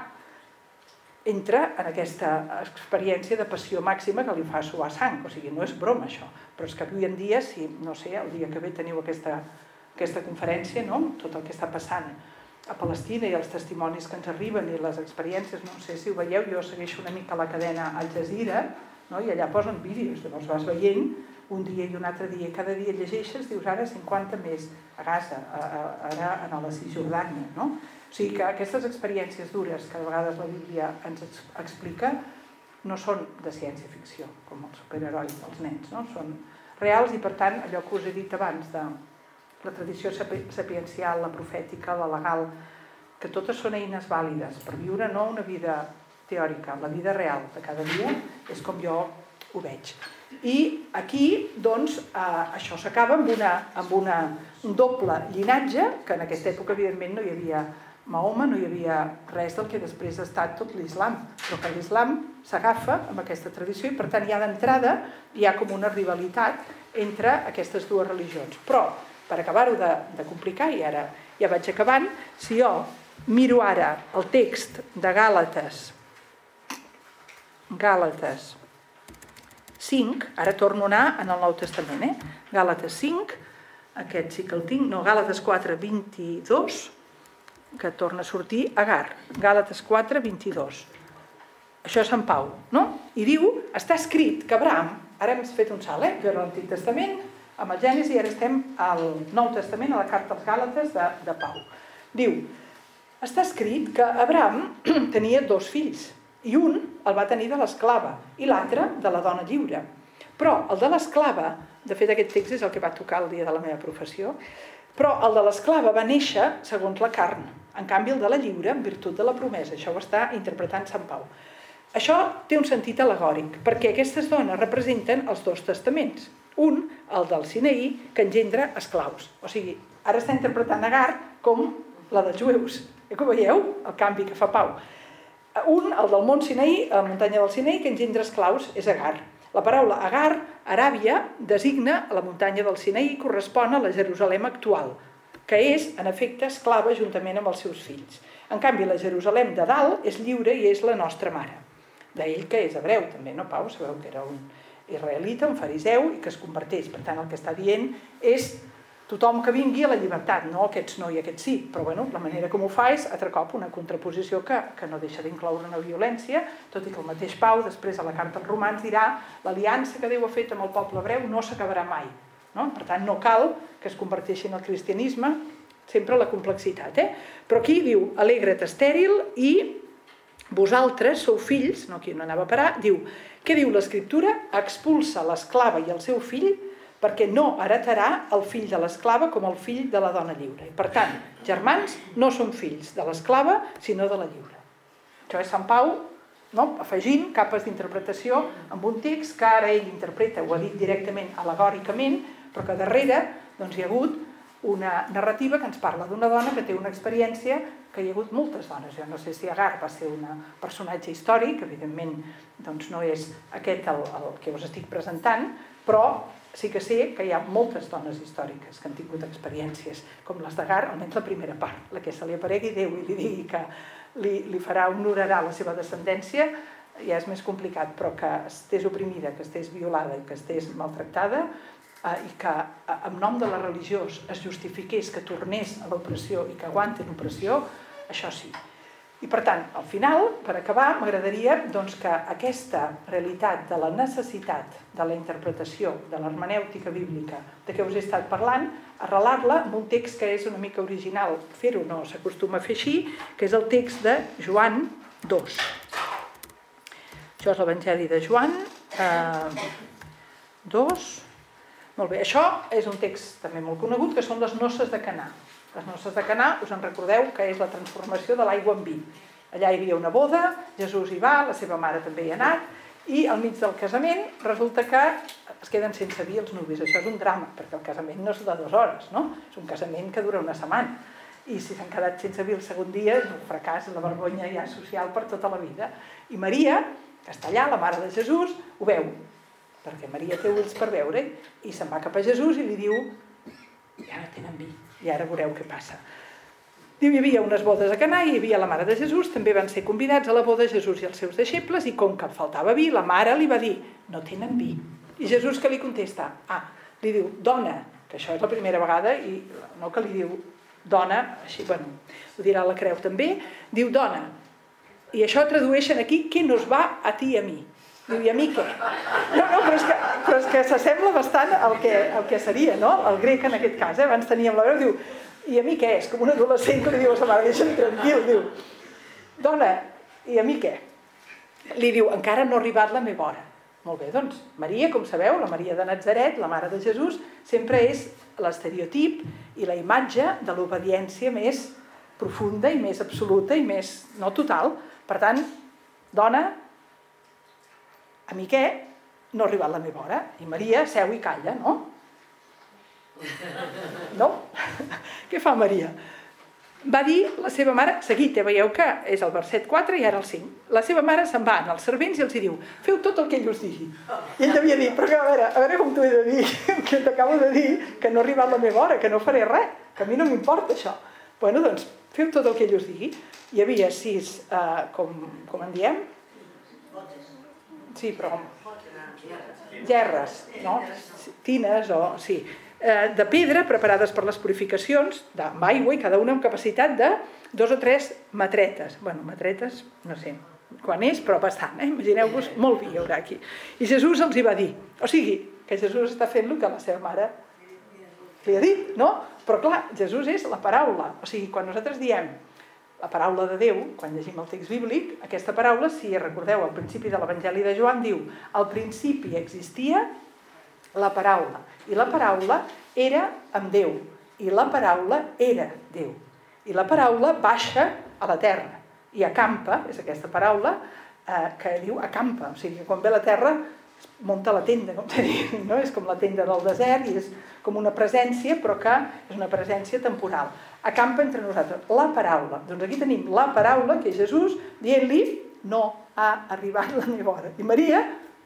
Entra en aquesta experiència de passió màxima que li fa suar sang, o sigui, no és broma això, però és que avui en dia, si, no sé, el dia que ve teniu aquesta conferència, no? Tot el que està passant a Palestina i els testimonis que ens arriben i les experiències, no sé si ho veieu, jo segueixo una mica la cadena Al Jazeera, no? I allà posen vídeos, llavors vas veient un dia i un altre dia, i cada dia llegeixes, dius ara 50 més a Gaza, ara a la Cisjordània, no? O sigui que aquestes experiències dures que a vegades la Bíblia ens explica no són de ciència-ficció, com els superherois dels nens, no? Són reals i, per tant, allò que us he dit abans de la tradició sapiencial, la profètica, la legal, que totes són eines vàlides per viure no una vida teòrica, la vida real de cada dia, és com jo ho veig. I aquí, doncs, això s'acaba amb un doble llinatge, que en aquesta època, evidentment, no hi havia Mahoma, no hi havia res del que després ha estat tot l'islam, però que l'islam s'agafa amb aquesta tradició i, per tant, ja d'entrada hi ha com una rivalitat entre aquestes dues religions. Però, per acabar-ho de complicar, i ara ja vaig acabant, si jo miro ara el text de Gàlates 5, ara torno a anar en el Nou Testament, Gàlates 5, aquest sí que el tinc, no, Gàlates 4, 22, que torna a sortir Agar, Gàlates 4, 22. Això és Sant Pau, no? I diu, està escrit que Abraham, ara hem fet un salt, jo era l'Antic Testament, amb el Gènesi, i ara estem al Nou Testament, a la carta als Gàlates de Pau. Diu, està escrit que Abraham tenia 2 fills, i un el va tenir de l'esclava i l'altre de la dona lliure. Però el de l'esclava, de fet aquest text és el que va tocar el dia de la meva professió, però el de l'esclava va néixer segons la carn, en canvi el de la lliure en virtut de la promesa. Això ho està interpretant Sant Pau. Això té un sentit al·legòric, perquè aquestes dones representen els 2 testaments. Un, el del Sinaí, que engendra esclaus. O sigui, ara està interpretant Agar com la dels jueus. Que ho veieu? El canvi que fa Pau. Un, el del mont Sinaí, la muntanya del Sinaí, que engendra esclaus, és Agar. La paraula Agar, Aràbia, designa la muntanya del Sinaí i correspon a la Jerusalem actual, que és, en efecte, esclava juntament amb els seus fills. En canvi, la Jerusalem de dalt és lliure i és la nostra mare. D'ell que és hebreu, també, no, Pau? Sabeu que era un israelita, un fariseu, i que es converteix. Per tant, el que està dient és tothom que vingui a la llibertat, no aquests no i aquests sí, però bueno, la manera com ho fa és, altre cop, una contraposició que no deixa d'incloure una violència, tot i que el mateix Pau, després a la carta als Romans, dirà l'aliança que Déu ha fet amb el poble hebreu no s'acabarà mai. No? Per tant, no cal que es converteixin al cristianisme, sempre la complexitat. Però aquí diu, alegra't estèril i vosaltres sou fills, no, aquí no anava a parar, diu, què diu l'Escriptura? Expulsa l'esclava i el seu fill perquè no heretarà el fill de l'esclava com el fill de la dona lliure. I per tant, germans no són fills de l'esclava, sinó de la lliure. Això és Sant Pau, no? Afegint capes d'interpretació amb un text que ara ell interpreta, ho ha dit directament, al·legòricament, però que darrere doncs, hi ha hagut una narrativa que ens parla d'una dona que té una experiència que hi ha hagut moltes dones. Jo no sé si Agar va ser un personatge històric, evidentment doncs, no és aquest el que us estic presentant, però sí que sé que hi ha moltes dones històriques que han tingut experiències com les d'Agar, almenys la primera part, la que se li aparegui Déu i li digui que li farà, honorarà la seva descendència, ja és més complicat, però que estés oprimida, que estés violada i que estés maltractada i que en nom de la religió es justifiqués que tornés a l'opressió i que aguanti l'opressió, això sí. I per tant, al final, per acabar, m'agradaria doncs, que aquesta realitat de la necessitat de la interpretació de l'hermenèutica bíblica de què us he estat parlant, arrelar-la en un text que és una mica original, fer-ho no s'acostuma a fer així, que és el text de Joan 2. Això és l'Evangeli de Joan 2. Molt bé, això és un text també molt conegut, que són les noces de Canà. Les noces de Canà, us en recordeu que és la transformació de l'aigua en vi. Allà hi havia una boda, Jesús hi va, la seva mare també hi ha anat, i al mig del casament resulta que es queden sense vi els nuvis. Això és un drama, perquè el casament no és de 2 hores, no? És un casament que dura una setmana. I si s'han quedat sense vi el segon dia, és un fracàs, la vergonya ja social per tota la vida. I Maria, que està allà, la mare de Jesús, ho veu, perquè Maria té ulls per veure, i se'n va cap a Jesús i li diu, ja no tenen vi, i ara veureu què passa. Diu, hi havia unes bodes a Canà i hi havia la mare de Jesús, també van ser convidats a la boda Jesús i els seus deixebles, i com que faltava vi, la mare li va dir, no tenen vi. I Jesús que li contesta? Li diu, dona, que això és la primera vegada, i no que li diu dona, així, bueno, ho dirà la creu també, diu dona. I això tradueixen aquí, què nos va a ti i a mi? Diu, i a mi què? No, però és que s'assembla bastant al que seria, no? El grec en aquest cas, abans teníem la veu, diu, i a mi què? És com un adolescent que li diu a sa mare, deixa'm tranquil, diu, dona, i a mi què? Li diu, encara no ha arribat la meva hora. Molt bé, doncs, Maria, com sabeu, la Maria de Natzaret, la mare de Jesús, sempre és l'estereotip i la imatge de l'obediència més profunda i més absoluta i més no total. Per tant, dona, a mi què? No ha arribat la meva hora. I Maria seu i calla, no? No? Què fa Maria? Va dir la seva mare, seguit, veieu que és el verset 4 i ara el 5. La seva mare se'n va als servents i els diu, feu tot el que ell us digui. I ell devia dir, però a veure com t'ho he de dir, que t'acabo de dir que no ha arribat la meva hora, que no faré res, que a mi no m'importa això. Bueno, doncs, feu tot el que ell us digui. Hi havia 6, com en diem? Sí, però... gerres, no? Tines o... sí. De pedra preparades per les purificacions amb aigua i cada una amb capacitat de 2 o 3 metretes. Bueno, metretes, no sé quan és, però bastant, imagineu-vos, molt vi hi haurà aquí. I Jesús els hi va dir, o sigui, que Jesús està fent el que la seva mare li ha dit, no? Però clar, Jesús és la paraula, o sigui, quan nosaltres diem la paraula de Déu, quan llegim el text bíblic, aquesta paraula, si recordeu al principi de l'Evangeli de Joan, diu, al principi existia la paraula, i la paraula era amb Déu, i la paraula era Déu, i la paraula baixa a la terra, i acampa, és aquesta paraula que diu acampa, o sigui, quan ve la terra munta la tenda, com s'ha dit, no? És com la tenda del desert i és com una presència, però que és una presència temporal. Acampa entre nosaltres, la paraula. Doncs aquí tenim la paraula, que és Jesús, dient-li, no ha arribat la meva hora. I Maria,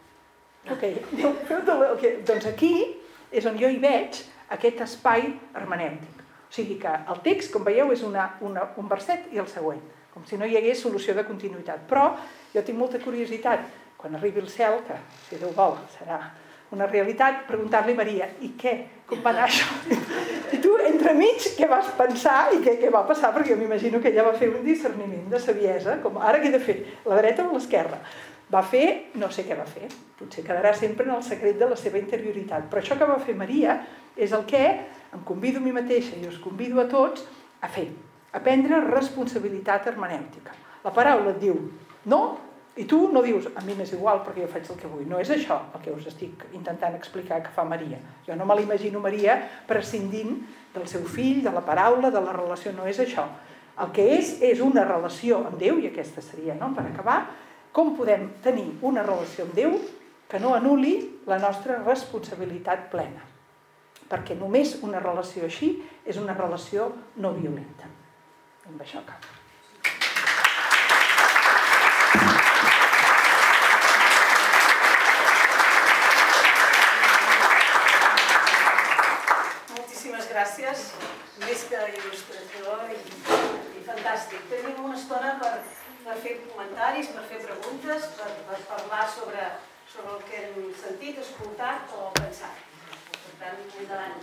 doncs aquí és on jo hi veig aquest espai hermenèutic. O sigui que el text, com veieu, és un verset i el següent, com si no hi hagués solució de continuïtat. Però jo tinc molta curiositat, quan arribi el cel, que si Déu vol serà una realitat, preguntar-li a Maria, i què? Com va anar això? I tu, entremig, què vas pensar i què va passar? Perquè jo m'imagino que ella va fer un discerniment de saviesa, com ara què he de fer, la dreta o l'esquerra? Va fer, no sé què va fer, potser quedarà sempre en el secret de la seva interioritat, però això que va fer Maria és el que em convido a mi mateixa i us convido a tots a fer, a prendre responsabilitat hermenèutica. La paraula et diu no, i tu no dius, a mi m'és igual perquè jo faig el que vull. No és això el que us estic intentant explicar que fa Maria. Jo no me l'imagino Maria prescindint del seu fill, de la paraula, de la relació, no és això. El que és una relació amb Déu, i aquesta seria, no?, per acabar, com podem tenir una relació amb Déu que no anul·li la nostra responsabilitat plena. Perquè només una relació així és una relació no violenta. Amb això acabo. Moltíssimes gràcies. Més que il·lustrador i fantàstic. Tenim una estona per fer comentaris, per fer preguntes, per parlar sobre el que hem sentit, escoltat o pensat. Per tant, endavant.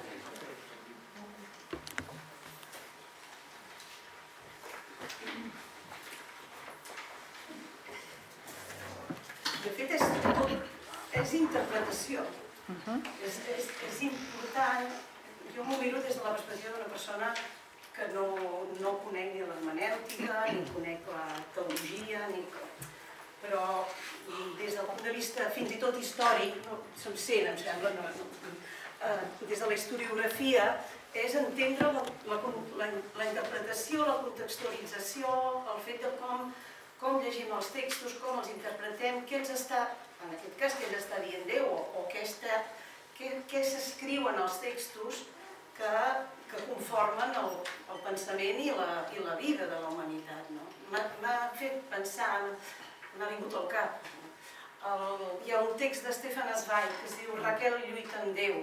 De fet, és interpretació. És important. Jo m'ho miro des de la perspectiva d'una persona que no conec ni l'hermenèutica, ni conec la teologia, però des del punt de vista fins i tot històric, són 100 em sembla, des de la historiografia, és entendre la interpretació, la contextualització, el fet de com llegim els textos, com els interpretem, què ens està, en aquest cas, què ens està dient Déu, o què s'escriu en els textos que conformen el pensament i la vida de la humanitat. M'ha fet pensar, m'ha vingut al cap. Hi ha un text de Stefan Zweig que es diu Raquel lluita amb Déu,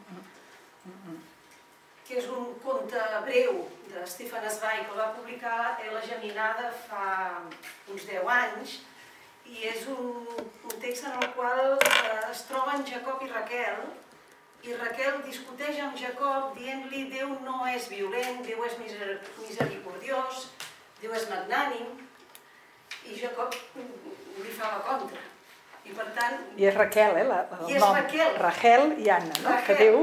que és un conte breu de Stefan Zweig que va publicar La Geminada fa uns 10 anys, i és un text en el qual es troben Jacob i Raquel discuteix amb Jacob dient-li Déu no és violent, Déu és misericordiós, Déu és magnànim, i Jacob li fa la contra. I per tant... I és Raquel, el nom. Rachel i Anna, no? Que Déu,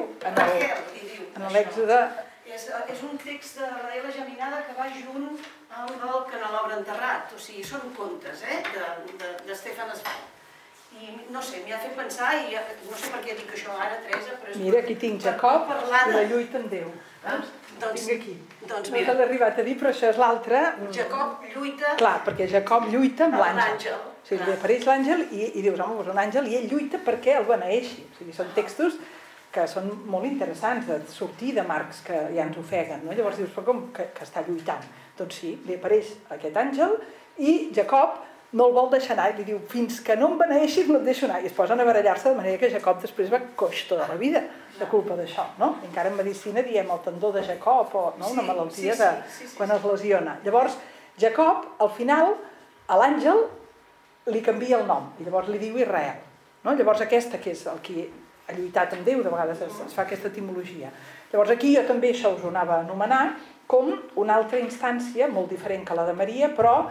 en l'Èxode... És un text de l'Ela Geminada que va junt amb el Canelobre enterrat, o sigui, són contes, d'Stefan Zweig. I no sé, m'hi ha fet pensar, i no sé per què dic això ara, Teresa, però... Mira, aquí tinc Jacob i la lluita amb Déu. Tinc aquí. No t'ha arribat a dir, però això és l'altre. Jacob lluita... Clar, perquè Jacob lluita amb l'àngel. O sigui, li apareix l'àngel i dius, home, és un àngel i ell lluita perquè el beneeixi. O sigui, són textos que són molt interessants de sortir de marcs que ja ens ofeguen, no? Llavors dius, però com que està lluitant? Doncs sí, li apareix aquest àngel i Jacob no el vol deixar anar i li diu, fins que no em beneeixis no et deixo anar. I es posen a barallar-se de manera que Jacob després va coix tota la vida de culpa d'això, no? Encara en medicina diem el tendó de Jacob o una malaltia de quan es lesiona. Llavors, Jacob, al final, a l'àngel li canvia el nom i llavors li diu Israel. Llavors aquesta, que és el que ha lluitat amb Déu, de vegades es fa aquesta etimologia. Llavors aquí jo també això us ho anava a anomenar com una altra instància, molt diferent que la de Maria, però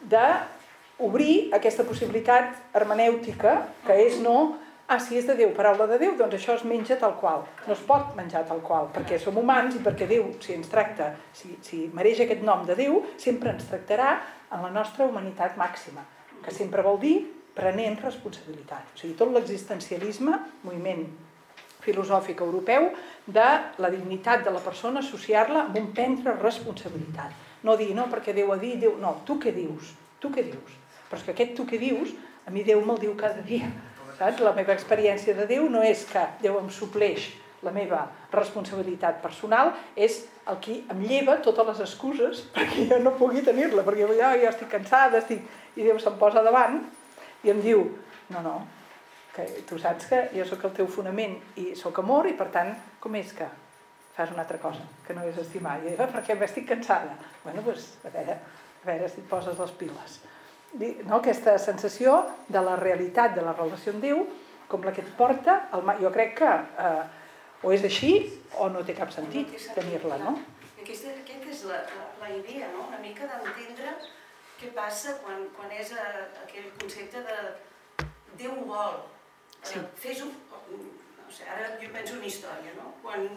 d'obrir aquesta possibilitat hermenèutica, que és no, si és de Déu, paraula de Déu, doncs això es menja tal qual. No es pot menjar tal qual, perquè som humans i perquè Déu, si ens tracta, si mereix aquest nom de Déu, sempre ens tractarà en la nostra humanitat màxima, que sempre vol dir prenent responsabilitat. O sigui, tot l'existencialisme, moviment filosòfic europeu, de la dignitat de la persona, associar-la amb un prendre responsabilitat. No dir, no, perquè Déu ha dit, no, tu què dius? Tu què dius? Però és que aquest tu què dius, a mi Déu me'l diu cada dia. Saps? La meva experiència de Déu no és que Déu em supleix la meva responsabilitat personal, és el que em lleva totes les excuses perquè jo no pugui tenir-la, perquè jo estic cansada, i Déu se'm posa davant i em diu, no, que tu saps que jo sóc el teu fonament i sóc amor i per tant, com és que fas una altra cosa que no és estimar? I jo, perquè m'estic cansada. Bueno, doncs, a veure si et poses les piles. No? Aquesta sensació de la realitat de la relació amb Déu, com la que et porta, jo crec que o és així o no té cap sentit tenir-la, no? Aquesta és la idea, no? Una mica d'entendre què passa quan és aquell concepte de Déu vol. Fes-ho... No sé, ara jo penso una història, no?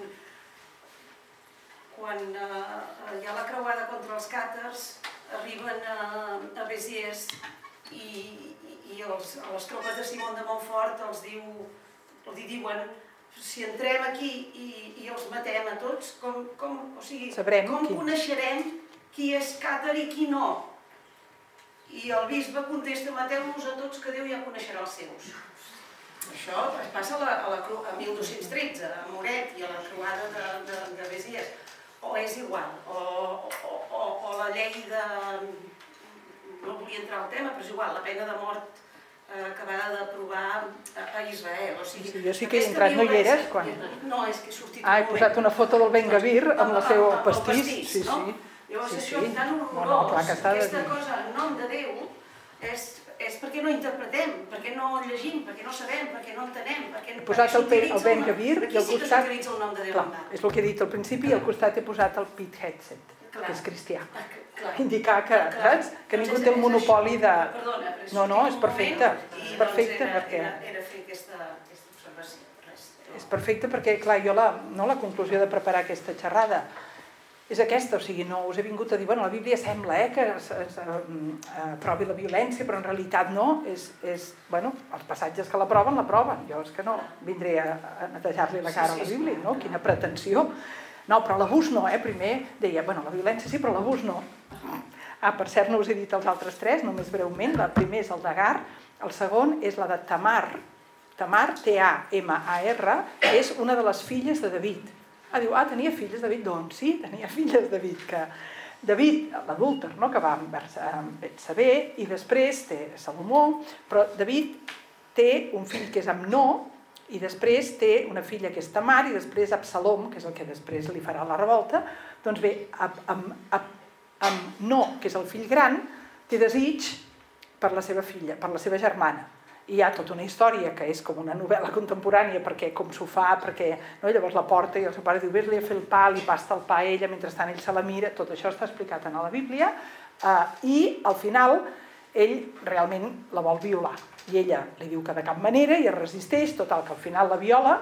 Quan hi ha la creuada contra els càtars, arriben a Béziers i les tropes de Simón de Montfort els diuen si entrem aquí i els matem a tots, com coneixerem qui és càtar i qui no? I el bisbe contesta, mateu-los a tots que Déu ja coneixerà els seus. Això passa a 1213, a Moret i a la creuada de Béziers. O és igual, o la llei de... No volia entrar al tema, però és igual, la pena de mort acabada d'aprovar a Israel. Jo sí que he entrat, no hi eres? No, és que he sortit un moment. He posat una foto del Ben Gavir amb el seu pastís. Sí, sí. Llavors això és tan horrorós, aquesta cosa en nom de Déu, és perquè no interpretem, perquè no llegim, perquè no sabem, perquè no entenem. He posat el Ben Gavir i al costat... Aquí sí que s'utilitza el nom de Déu. Clar, és el que he dit al principi i al costat he posat el Pete Hegseth, que és cristià. Indicar que, saps? Que ningú té un monopoli de... Perdona, No, és perfecte. És perfecte perquè... Era fer aquesta observació. És perfecte perquè, clar, jo la conclusió de preparar aquesta xerrada és aquesta, o sigui, no us he vingut a dir, bueno, la Bíblia sembla que aprovi la violència, però en realitat no, bueno, els passatges que l'aproven, jo és que no vindré a netejar-li la cara a la Bíblia, no? Quina pretensió. No, però l'abús no, primer deia, bueno, la violència sí, però l'abús no. Per cert, no us he dit els altres tres, només breument, el primer és el d'Agar, el segon és la de Tamar, T-A-M-A-R, és una de les filles de David. Diu, tenia filles David? Doncs sí, tenia filles David, que David, l'adúlter, que va amb Betsabé, i després té Salomó, però David té un fill que és Amnó, i després té una filla que és Tamar, i després Absalom, que és el que després li farà la revolta. Doncs bé, Amnó, que és el fill gran, té desig per la seva filla, per la seva germana. I hi ha tota una història que és com una novel·la contemporània, perquè com s'ho fa, perquè llavors la porta i el seu pare diu, vés-li a fer el pa, li pasta el pa a ella, mentrestant ell se la mira, tot això està explicat en la Bíblia, i al final ell realment la vol violar. I ella li diu que de cap manera i es resisteix, total, que al final la viola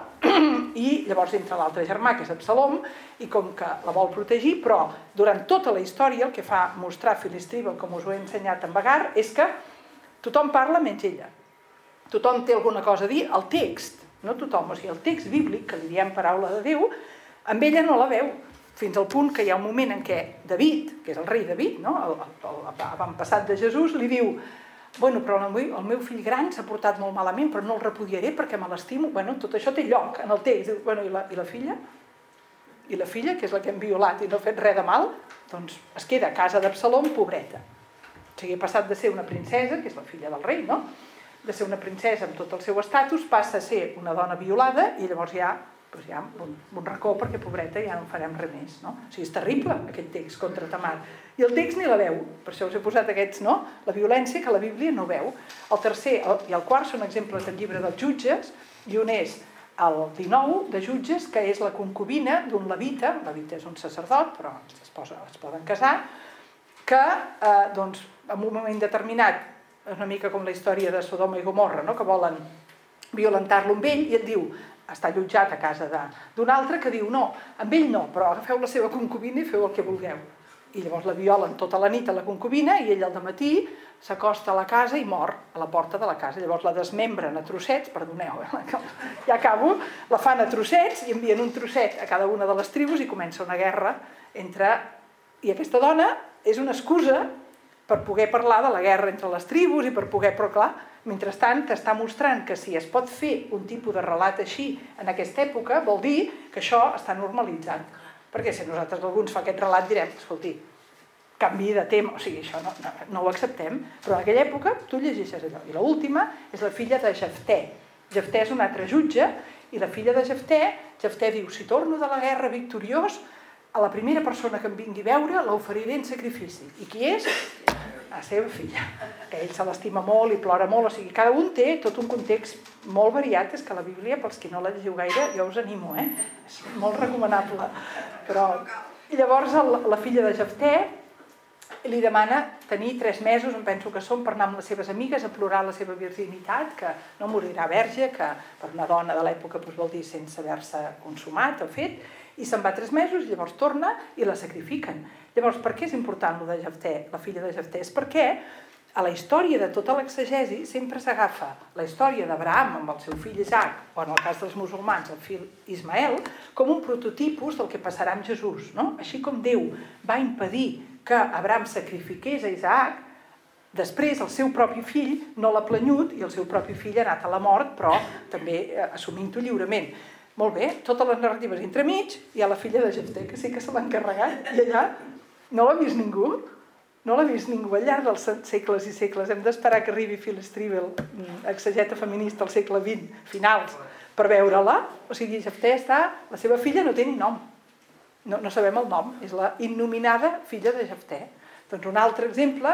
i llavors entra l'altre germà, que és Absalom, i com que la vol protegir, però durant tota la història el que fa mostrar Filistribel, com us ho he ensenyat en Agar, és que tothom parla menys ella. Tothom té alguna cosa a dir, el text, no tothom, o sigui, el text bíblic, que li diem paraula de Déu, amb ella no la veu, fins al punt que hi ha un moment en què David, que és el rei David, no? L'avantpassat de Jesús, li diu: bueno, però el meu fill gran s'ha portat molt malament, però no el repudiaré perquè me l'estimo. Bueno, tot això té lloc en el text. Bueno, i la filla? I la filla, que és la que hem violat i no ha fet res de mal, doncs es queda a casa d'Absalom, pobreta. O sigui, ha passat de ser una princesa, que és la filla del rei, no? De ser una princesa amb tot el seu estatus, passa a ser una dona violada i llavors ja un racó perquè pobreta ja no en farem res més, no? O sigui, és terrible aquest text contra Tamar. I el text ni la veu, per això us he posat aquests, no? La violència que la Bíblia no veu. El tercer i el quart són exemples del llibre dels jutges, i un és el 19 de jutges, que és la concubina d'un levita és un sacerdot, però es poden casar, que doncs, en un moment determinat, és una mica com la història de Sodoma i Gomorra, no? Que volen violentar-lo amb ell, i et diu, està allotjat a casa d'un altre, que diu, no, amb ell no, però agafeu la seva concubina i feu el que vulgueu. I llavors la violen tota la nit a la concubina i ell al dematí s'acosta a la casa i mor a la porta de la casa. Llavors la desmembren a trossets, perdoneu, ja acabo, la fan a trossets i envien un trosset a cada una de les tribus i comença una guerra entre... I aquesta dona és una excusa per poder parlar de la guerra entre les tribus i per poder, però clar, mentrestant t'està mostrant que si es pot fer un tipus de relat així en aquesta època, vol dir que això està normalitzat. Perquè si nosaltres alguns fa aquest relat direm, escolti, canvi de tema, o sigui, això no ho acceptem, però en aquella època tu llegeixes allò. I l'última és la filla de Jefté. Jefté és un altre jutge, i la filla de Jefté diu, si torno de la guerra victoriós, a la primera persona que em vingui a veure l'oferiré en sacrifici. I qui és? La seva filla, que ell se l'estima molt i plora molt, o sigui, cada un té tot un context molt variat. És que la Bíblia, pels que no la llegiu gaire, jo us animo, és molt recomanable. Però... I llavors la filla de Jefté li demana tenir 3 mesos, em penso que són, per anar amb les seves amigues a plorar la seva virginitat, que no morirà verge, que per una dona de l'època vol dir sense haver-se consumat o fet, i se'n va 3 mesos i llavors torna i la sacrifiquen. Llavors, per què és important lo de Jefté, la filla de Jefté? És perquè a la història de tota l'exegesi sempre s'agafa la història d'Abraham amb el seu fill Isaac, o en el cas dels musulmans el fill Ismael, com un prototipus del que passarà amb Jesús, no? Així com Déu va impedir que Abraham sacrifiqués a Isaac, després el seu propi fill no l'ha planyut i el seu propi fill ha anat a la mort, però també assumint-ho lliurement. Molt bé, totes les narratives entremig, hi ha la filla de Jefté, que sí que se l'ha encarregat, i allà no l'ha vist ningú. No l'ha vist ningú al llarg dels segles i segles. Hem d'esperar que arribi Filistribel, exegeta feminista al segle XX, finals, per veure-la. O sigui, Jefté la seva filla no té ni nom. No sabem el nom, és la innominada filla de Jefté. Doncs un altre exemple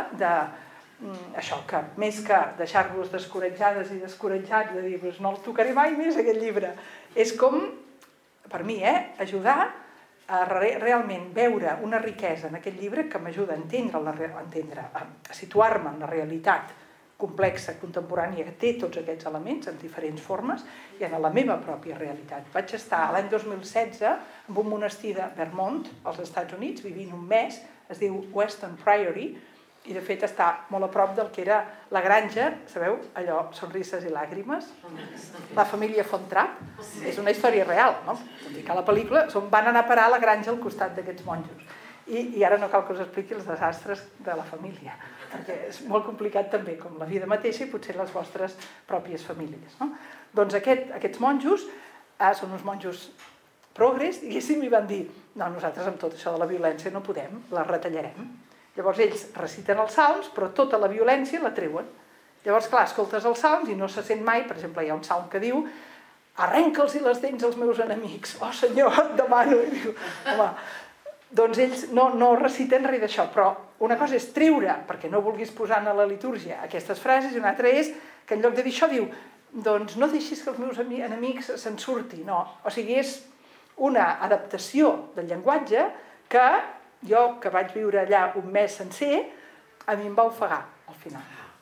d'això, que més que deixar-vos descoratjades i descoratjats de dir-vos no el tocaré mai més aquest llibre, és com, per mi, ajudar a realment veure una riquesa en aquest llibre que m'ajuda a entendre, a situar-me en la realitat complexa, contemporània, que té tots aquests elements en diferents formes i en la meva pròpia realitat. Vaig estar l'any 2016 en un monestir de Vermont, als Estats Units, vivint un mes, es diu Weston Priory, i de fet està molt a prop del que era la granja, sabeu, allò, Sonrises i làgrimes, la família Fontrap, és una història real, no? Tot i que a la pel·lícula van anar a parar a la granja al costat d'aquests monjos. I ara no cal que us expliqui els desastres de la família, perquè és molt complicat també, com la vida mateixa i potser les vostres pròpies famílies, no? Doncs aquests monjos són uns monjos progres, diguéssim, i van dir, no, nosaltres amb tot això de la violència no podem, la retallarem. Llavors ells reciten els salms, però tota la violència la treuen. Llavors, clar, escoltes els salms i no se sent mai, per exemple, hi ha un salm que diu arrenca'ls les dents als meus enemics. Oh, senyor, et demano. I diu, home, doncs ells no reciten res d'això, però una cosa és treure, perquè no vulguis posar a la litúrgia aquestes frases, i una altra és que en lloc de dir això diu, doncs no deixis que els meus enemics se'n surti. No, o sigui, és una adaptació del llenguatge que jo, que vaig viure allà un mes sencer, a mi em va ofegar al final.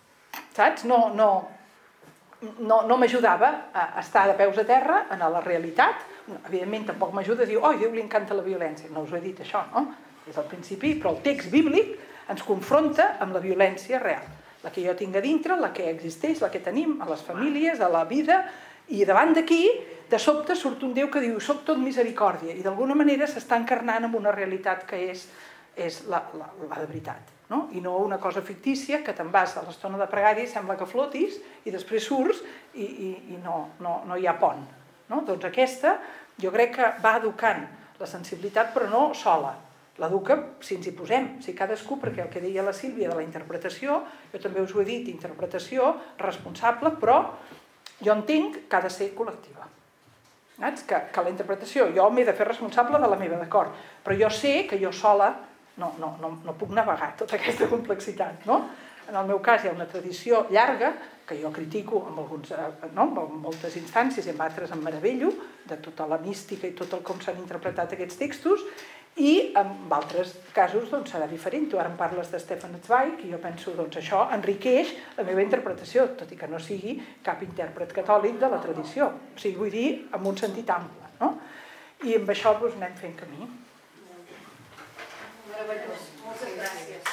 saps? No m'ajudava a estar de peus a terra en la realitat. Evidentment tampoc m'ajuda a dir, a Déu li encanta la violència. No us ho he dit això, no? Des del principi, però el text bíblic ens confronta amb la violència real. La que jo tinc a dintre, la que existeix, la que tenim a les famílies, a la vida, i davant d'aquí, de sobte surt un Déu que diu, soc tot misericòrdia, i d'alguna manera s'està encarnant amb una realitat que és la de veritat. No? I no una cosa fictícia que te'n vas a l'estona de pregària i sembla que flotis i després surts i no hi ha pont. No? Doncs aquesta jo crec que va educant la sensibilitat però no sola, l'educa si ens hi posem, si cadascú, perquè el que deia la Sílvia de la interpretació, jo també us ho he dit, interpretació responsable, però jo entenc que ha de ser col·lectiva. Que la interpretació jo m'he de fer responsable de la meva, d'acord, però jo sé que jo sola no puc navegar tota aquesta complexitat. No? En el meu cas hi ha una tradició llarga, que jo critico en moltes instàncies i en altres em meravello, de tota la mística i tot com s'han interpretat aquests textos, i en altres casos serà diferent. Tu ara em parles de Stefan Zweig i jo penso que això enriqueix la meva interpretació, tot i que no sigui cap intèrpret catòlic de la tradició. O sigui, vull dir, en un sentit ample. No? I amb això anem fent camí. Meravellós. Moltes gràcies.